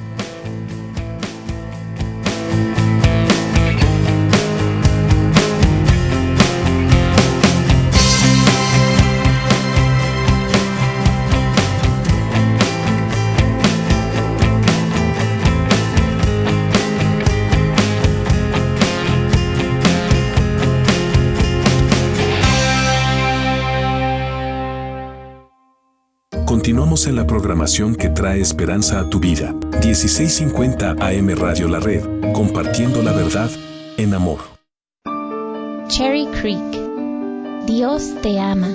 Continuamos en la programación que trae esperanza a tu vida. dieciséis cincuenta A M Radio La Red, compartiendo la verdad en amor. Cherry Creek. Dios te ama.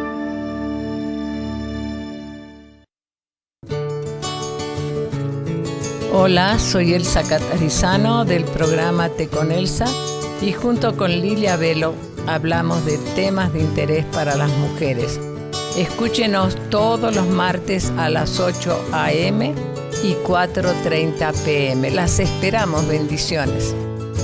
Hola, soy Elsa Catarizano del programa Te con Elsa y junto con Lilia Velo hablamos de temas de interés para las mujeres. Escúchenos todos los martes a las ocho a eme y cuatro treinta pe eme. Las esperamos, bendiciones.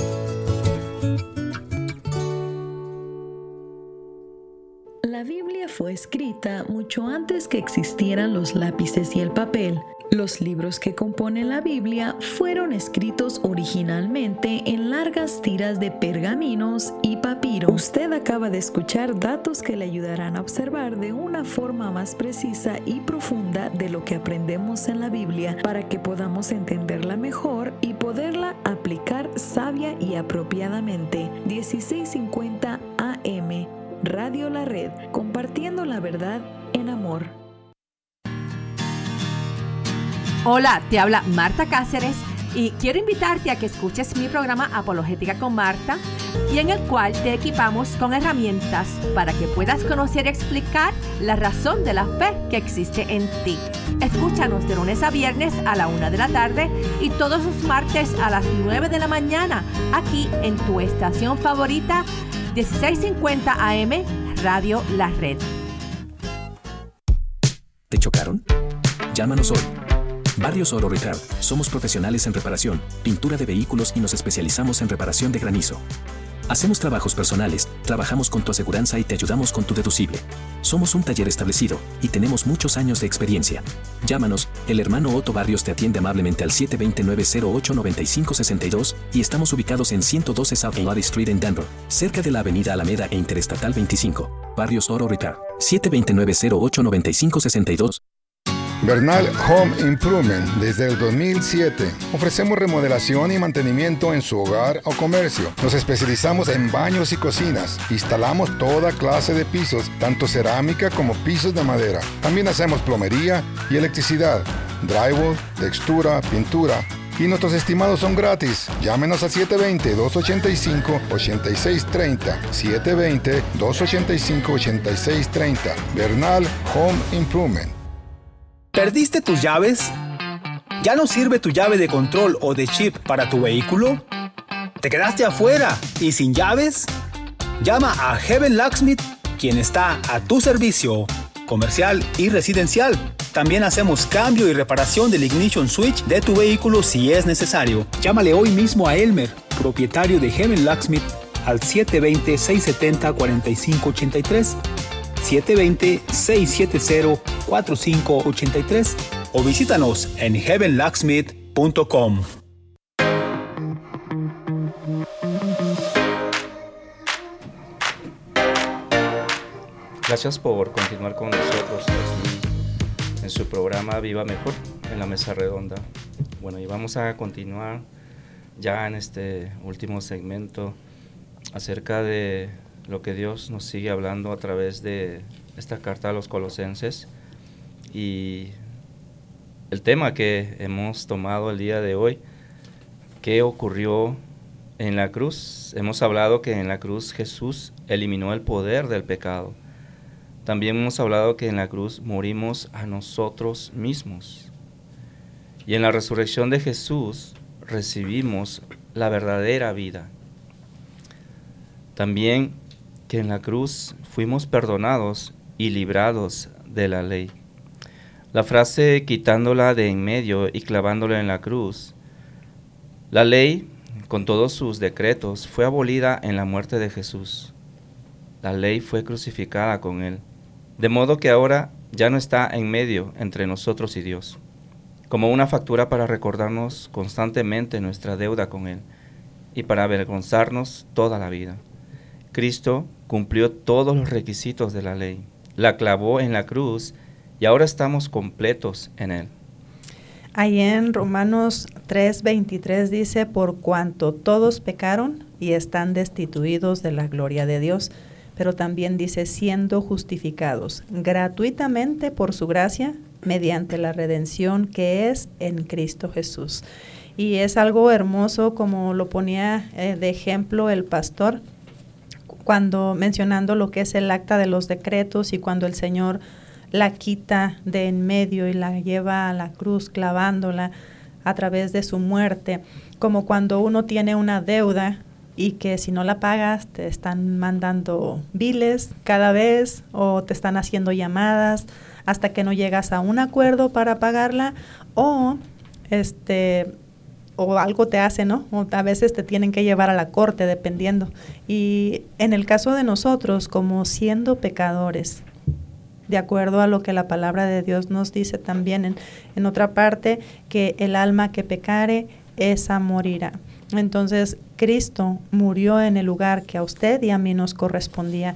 La Biblia fue escrita mucho antes que existieran los lápices y el papel. Los libros que componen la Biblia fueron escritos originalmente en largas tiras de pergaminos y papiro. Usted acaba de escuchar datos que le ayudarán a observar de una forma más precisa y profunda de lo que aprendemos en la Biblia para que podamos entenderla mejor y poderla aplicar sabia y apropiadamente. dieciséis cincuenta A eme, Radio La Red, compartiendo la verdad en amor. Hola, te habla Marta Cáceres y quiero invitarte a que escuches mi programa Apologética con Marta, y en el cual te equipamos con herramientas para que puedas conocer y explicar la razón de la fe que existe en ti. Escúchanos de lunes a viernes a la una de la tarde y todos los martes a las nueve de la mañana aquí en tu estación favorita, dieciséis cincuenta A eme Radio La Red. ¿Te chocaron? Llámanos hoy. Barrios Oro Ricard. Somos profesionales en reparación, pintura de vehículos y nos especializamos en reparación de granizo. Hacemos trabajos personales, trabajamos con tu aseguranza y te ayudamos con tu deducible. Somos un taller establecido y tenemos muchos años de experiencia. Llámanos, el hermano Otto Barrios te atiende amablemente al siete dos nueve, cero ocho nueve cinco seis dos y estamos ubicados en ciento doce South Lottie Street en Denver, cerca de la avenida Alameda e Interestatal veinticinco. Barrios Oro Ricard. siete dos nueve, cero ocho nueve cinco seis dos. Bernal Home Improvement. Desde el dos mil siete ofrecemos remodelación y mantenimiento en su hogar o comercio. Nos especializamos en baños y cocinas. Instalamos toda clase de pisos, tanto cerámica como pisos de madera. También hacemos plomería y electricidad, drywall, textura, pintura. Y nuestros estimados son gratis. Llámenos al siete dos cero, dos ocho cinco, ocho seis tres cero. siete dos cero, dos ocho cinco, ocho seis tres cero. Bernal Home Improvement. ¿Perdiste tus llaves? ¿Ya no sirve tu llave de control o de chip para tu vehículo? ¿Te quedaste afuera y sin llaves? Llama a Heaven Locksmith, quien está a tu servicio, comercial y residencial. También hacemos cambio y reparación del ignition switch de tu vehículo si es necesario. Llámale hoy mismo a Elmer, propietario de Heaven Locksmith, al siete dos cero, seis siete cero, cuatro cinco ocho tres. siete dos cero, seis siete cero, cuatro cinco ocho tres o visítanos en heaven locksmith punto com. Gracias por continuar con nosotros aquí en su programa Viva Mejor, en la Mesa Redonda. Bueno, y vamos a continuar ya en este último segmento acerca de lo que Dios nos sigue hablando a través de esta carta a los Colosenses, y el tema que hemos tomado el día de hoy, ¿qué ocurrió en la cruz? Hemos hablado que en la cruz Jesús eliminó el poder del pecado. También hemos hablado que en la cruz morimos a nosotros mismos, y en la resurrección de Jesús recibimos la verdadera vida. También que en la cruz fuimos perdonados y librados de la ley. La frase quitándola de en medio y clavándola en la cruz. La ley, con todos sus decretos, fue abolida en la muerte de Jesús. La ley fue crucificada con él, de modo que ahora ya no está en medio entre nosotros y Dios, como una factura para recordarnos constantemente nuestra deuda con él y para avergonzarnos toda la vida. Cristo cumplió todos los requisitos de la ley, la clavó en la cruz y ahora estamos completos en él. Ahí en Romanos tres veintitrés dice, por cuanto todos pecaron y están destituidos de la gloria de Dios, pero también dice, siendo justificados gratuitamente por su gracia, mediante la redención que es en Cristo Jesús. Y es algo hermoso, como lo ponía eh, de ejemplo el pastor, cuando mencionando lo que es el acta de los decretos y cuando el Señor la quita de en medio y la lleva a la cruz clavándola a través de su muerte, como cuando uno tiene una deuda y que si no la pagas te están mandando biles cada vez o te están haciendo llamadas hasta que no llegas a un acuerdo para pagarla, o este o algo te hace, ¿no? O a veces te tienen que llevar a la corte dependiendo. Y en el caso de nosotros, como siendo pecadores, de acuerdo a lo que la palabra de Dios nos dice también en, en otra parte, que el alma que pecare, esa morirá. Entonces, Cristo murió en el lugar que a usted y a mí nos correspondía.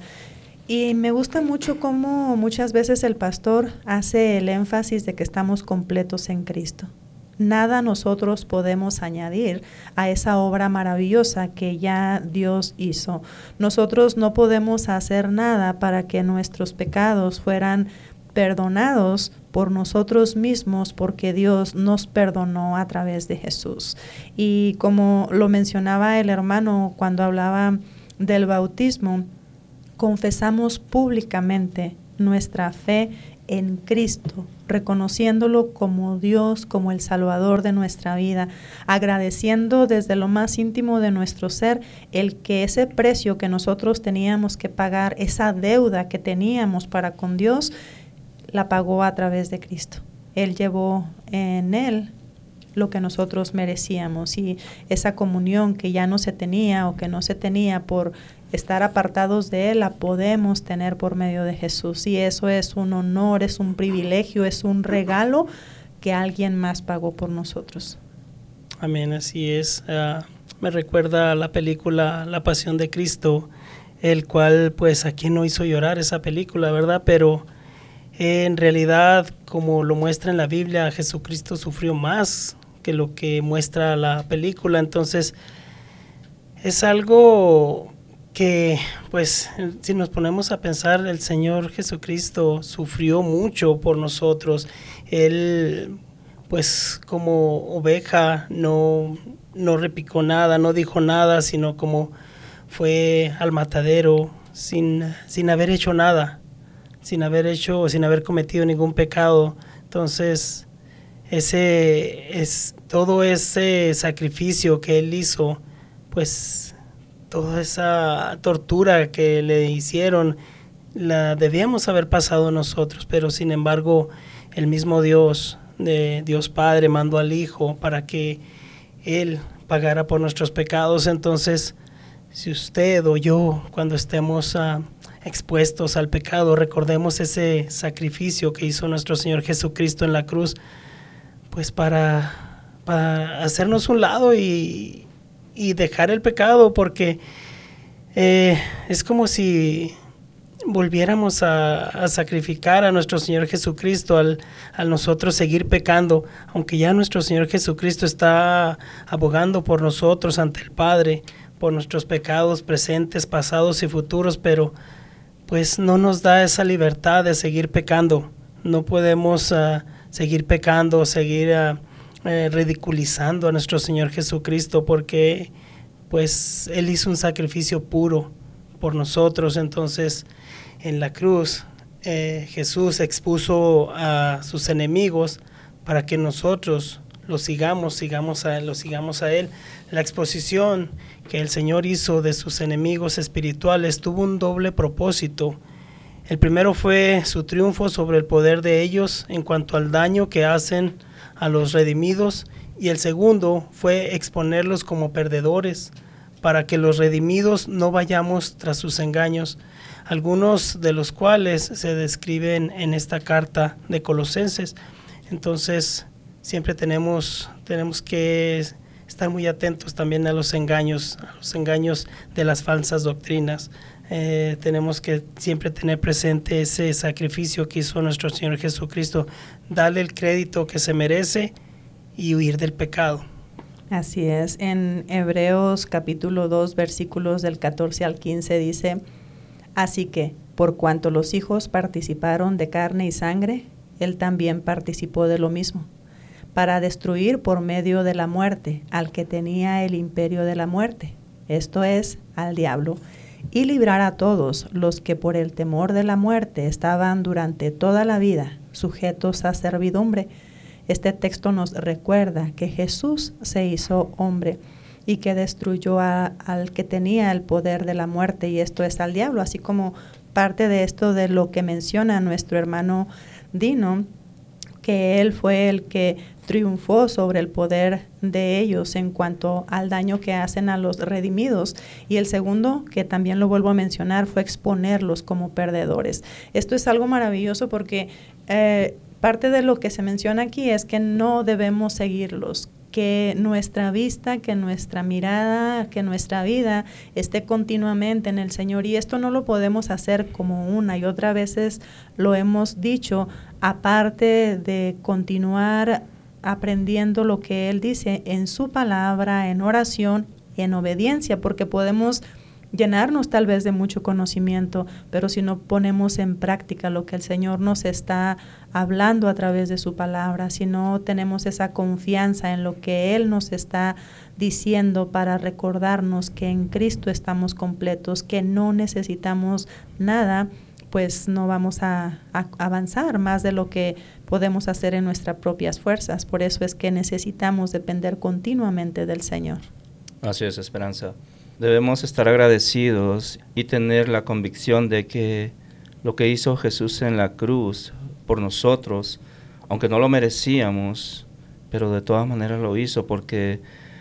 Y me gusta mucho cómo muchas veces el pastor hace el énfasis de que estamos completos en Cristo. Nada nosotros podemos añadir a esa obra maravillosa que ya Dios hizo. Nosotros no podemos hacer nada para que nuestros pecados fueran perdonados por nosotros mismos, porque Dios nos perdonó a través de Jesús. Y como lo mencionaba el hermano cuando hablaba del bautismo, confesamos públicamente nuestra fe en Cristo, reconociéndolo como Dios, como el Salvador de nuestra vida, agradeciendo desde lo más íntimo de nuestro ser el que ese precio que nosotros teníamos que pagar, esa deuda que teníamos para con Dios, la pagó a través de Cristo. Él llevó en Él lo que nosotros merecíamos, y esa comunión que ya no se tenía o que no se tenía por estar apartados de Él, la podemos tener por medio de Jesús, y eso es un honor, es un privilegio, es un regalo que alguien más pagó por nosotros. Amén, así es. Uh, me recuerda a la película La Pasión de Cristo, el cual, pues, a quien no hizo llorar esa película, ¿verdad? Pero eh, en realidad, como lo muestra en la Biblia, Jesucristo sufrió más que lo que muestra la película. Entonces, es algo que, pues, si nos ponemos a pensar, el Señor Jesucristo sufrió mucho por nosotros. Él, pues, como oveja, no, no repicó nada, no dijo nada, sino como fue al matadero sin, sin haber hecho nada, sin haber hecho, sin haber cometido ningún pecado. Entonces, ese es todo ese sacrificio que Él hizo, pues, toda esa tortura que le hicieron, la debíamos haber pasado nosotros, pero sin embargo, el mismo Dios, de Dios Padre, mandó al Hijo para que Él pagara por nuestros pecados. Entonces, si usted o yo, cuando estemos uh, expuestos al pecado, recordemos ese sacrificio que hizo nuestro Señor Jesucristo en la cruz, pues para, para hacernos un lado y, y dejar el pecado, porque eh, es como si volviéramos a, a sacrificar a nuestro Señor Jesucristo al, al nosotros seguir pecando, aunque ya nuestro Señor Jesucristo está abogando por nosotros ante el Padre, por nuestros pecados presentes, pasados y futuros, pero pues no nos da esa libertad de seguir pecando. No podemos uh, seguir pecando, seguir uh, eh, ridiculizando a nuestro Señor Jesucristo, porque pues Él hizo un sacrificio puro por nosotros. Entonces, en la cruz, eh, Jesús expuso a sus enemigos para que nosotros lo sigamos, sigamos a él, lo sigamos a él. La exposición que el Señor hizo de sus enemigos espirituales tuvo un doble propósito. El primero fue su triunfo sobre el poder de ellos en cuanto al daño que hacen a los redimidos, y el segundo fue exponerlos como perdedores para que los redimidos no vayamos tras sus engaños, algunos de los cuales se describen en esta carta de Colosenses. Entonces, siempre tenemos, tenemos que estar muy atentos también a los engaños, a los engaños de las falsas doctrinas. Eh, tenemos que siempre tener presente ese sacrificio que hizo nuestro Señor Jesucristo, darle el crédito que se merece y huir del pecado. Así es. En Hebreos capítulo dos, versículos del catorce al quince dice: así que, por cuanto los hijos participaron de carne y sangre, él también participó de lo mismo, para destruir por medio de la muerte al que tenía el imperio de la muerte, esto es, al diablo, y librar a todos los que por el temor de la muerte estaban durante toda la vida sujetos a servidumbre. Este texto nos recuerda que Jesús se hizo hombre y que destruyó a, al que tenía el poder de la muerte, y esto es al diablo, así como parte de esto de lo que menciona nuestro hermano Dino, que él fue el que triunfó sobre el poder de ellos en cuanto al daño que hacen a los redimidos. Y el segundo, que también lo vuelvo a mencionar, fue exponerlos como perdedores. Esto es algo maravilloso porque eh, parte de lo que se menciona aquí es que no debemos seguirlos, que nuestra vista, que nuestra mirada, que nuestra vida esté continuamente en el Señor. Y esto no lo podemos hacer como una y otra veces lo hemos dicho, aparte de continuar aprendiendo lo que Él dice en su palabra, en oración, en obediencia, porque podemos llenarnos tal vez de mucho conocimiento, pero si no ponemos en práctica lo que el Señor nos está hablando a través de su palabra, si no tenemos esa confianza en lo que Él nos está diciendo para recordarnos que en Cristo estamos completos, que no necesitamos nada, pues no vamos a, a avanzar más de lo que podemos hacer en nuestras propias fuerzas. Por eso es que necesitamos depender continuamente del Señor. Así es, Esperanza. Debemos estar agradecidos y tener la convicción de que lo que hizo Jesús en la cruz por nosotros, aunque no lo merecíamos, pero de todas maneras lo hizo, porque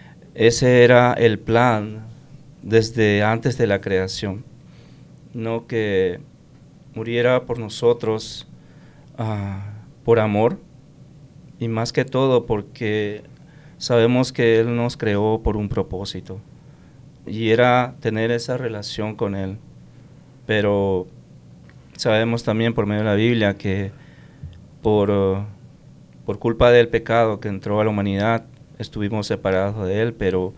ese era el plan desde antes de la creación. No que muriera por nosotros uh, por amor, y más que todo porque sabemos que Él nos creó por un propósito, y era tener esa relación con Él. Pero sabemos también por medio de la Biblia que por, uh, por culpa del pecado que entró a la humanidad, estuvimos separados de Él, pero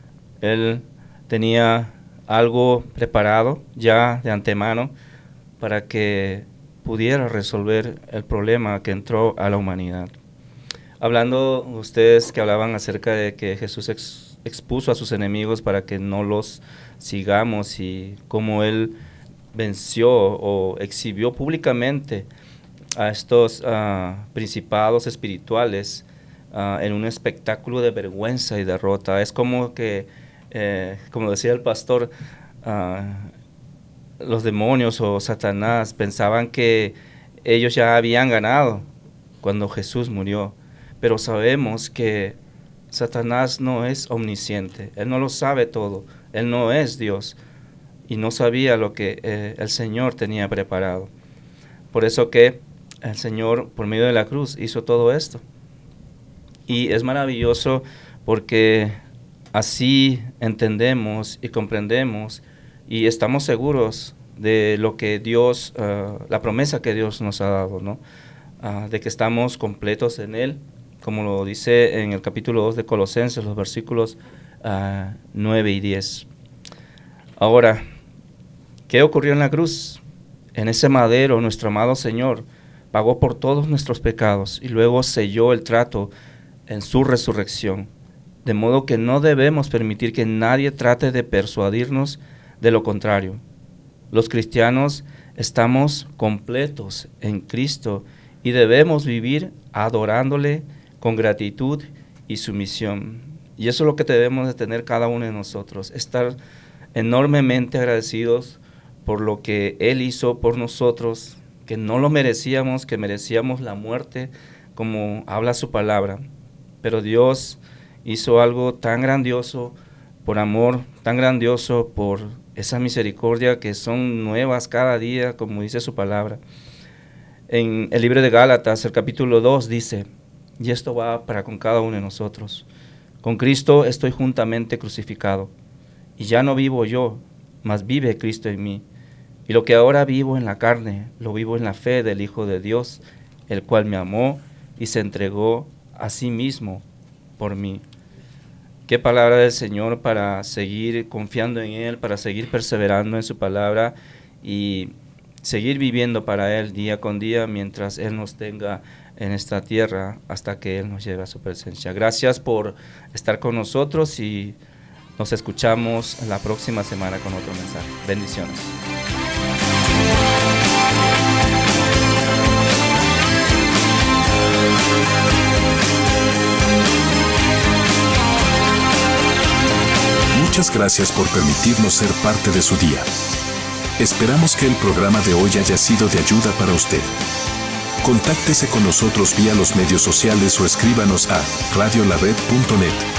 Él tenía algo preparado ya de antemano para que pudiera resolver el problema que entró a la humanidad. Hablando ustedes que hablaban acerca de que Jesús ex, expuso a sus enemigos para que no los sigamos, y cómo Él venció o exhibió públicamente a estos uh, principados espirituales uh, en un espectáculo de vergüenza y derrota. Es como que, eh, como decía el pastor, uh, los demonios o Satanás pensaban que ellos ya habían ganado cuando Jesús murió, pero sabemos que Satanás no es omnisciente, él no lo sabe todo, él no es Dios y no sabía lo que eh, el Señor tenía preparado. Por eso que el Señor, por medio de la cruz, hizo todo esto. Y es maravilloso porque así entendemos y comprendemos y estamos seguros de lo que Dios, uh, la promesa que Dios nos ha dado, ¿no? Uh, de que estamos completos en Él, como lo dice en el capítulo dos de Colosenses, los versículos uh, nueve y diez. Ahora, ¿qué ocurrió en la cruz? En ese madero, nuestro amado Señor pagó por todos nuestros pecados y luego selló el trato en su resurrección. De modo que no debemos permitir que nadie trate de persuadirnos de lo contrario. Los cristianos estamos completos en Cristo y debemos vivir adorándole con gratitud y sumisión. Y eso es lo que debemos de tener cada uno de nosotros, estar enormemente agradecidos por lo que Él hizo por nosotros, que no lo merecíamos, que merecíamos la muerte, como habla su palabra. Pero Dios hizo algo tan grandioso por amor, tan grandioso por esa misericordia que son nuevas cada día, como dice su palabra. En el libro de Gálatas, el capítulo dos dice, y esto va para con cada uno de nosotros: con Cristo estoy juntamente crucificado, y ya no vivo yo, mas vive Cristo en mí. Y lo que ahora vivo en la carne, lo vivo en la fe del Hijo de Dios, el cual me amó y se entregó a sí mismo por mí. Qué palabra del Señor para seguir confiando en Él, para seguir perseverando en su palabra y seguir viviendo para Él día con día mientras Él nos tenga en esta tierra hasta que Él nos lleve a su presencia. Gracias por estar con nosotros y nos escuchamos la próxima semana con otro mensaje. Bendiciones. Muchas gracias por permitirnos ser parte de su día. Esperamos que el programa de hoy haya sido de ayuda para usted. Contáctese con nosotros vía los medios sociales o escríbanos a radio la red punto net.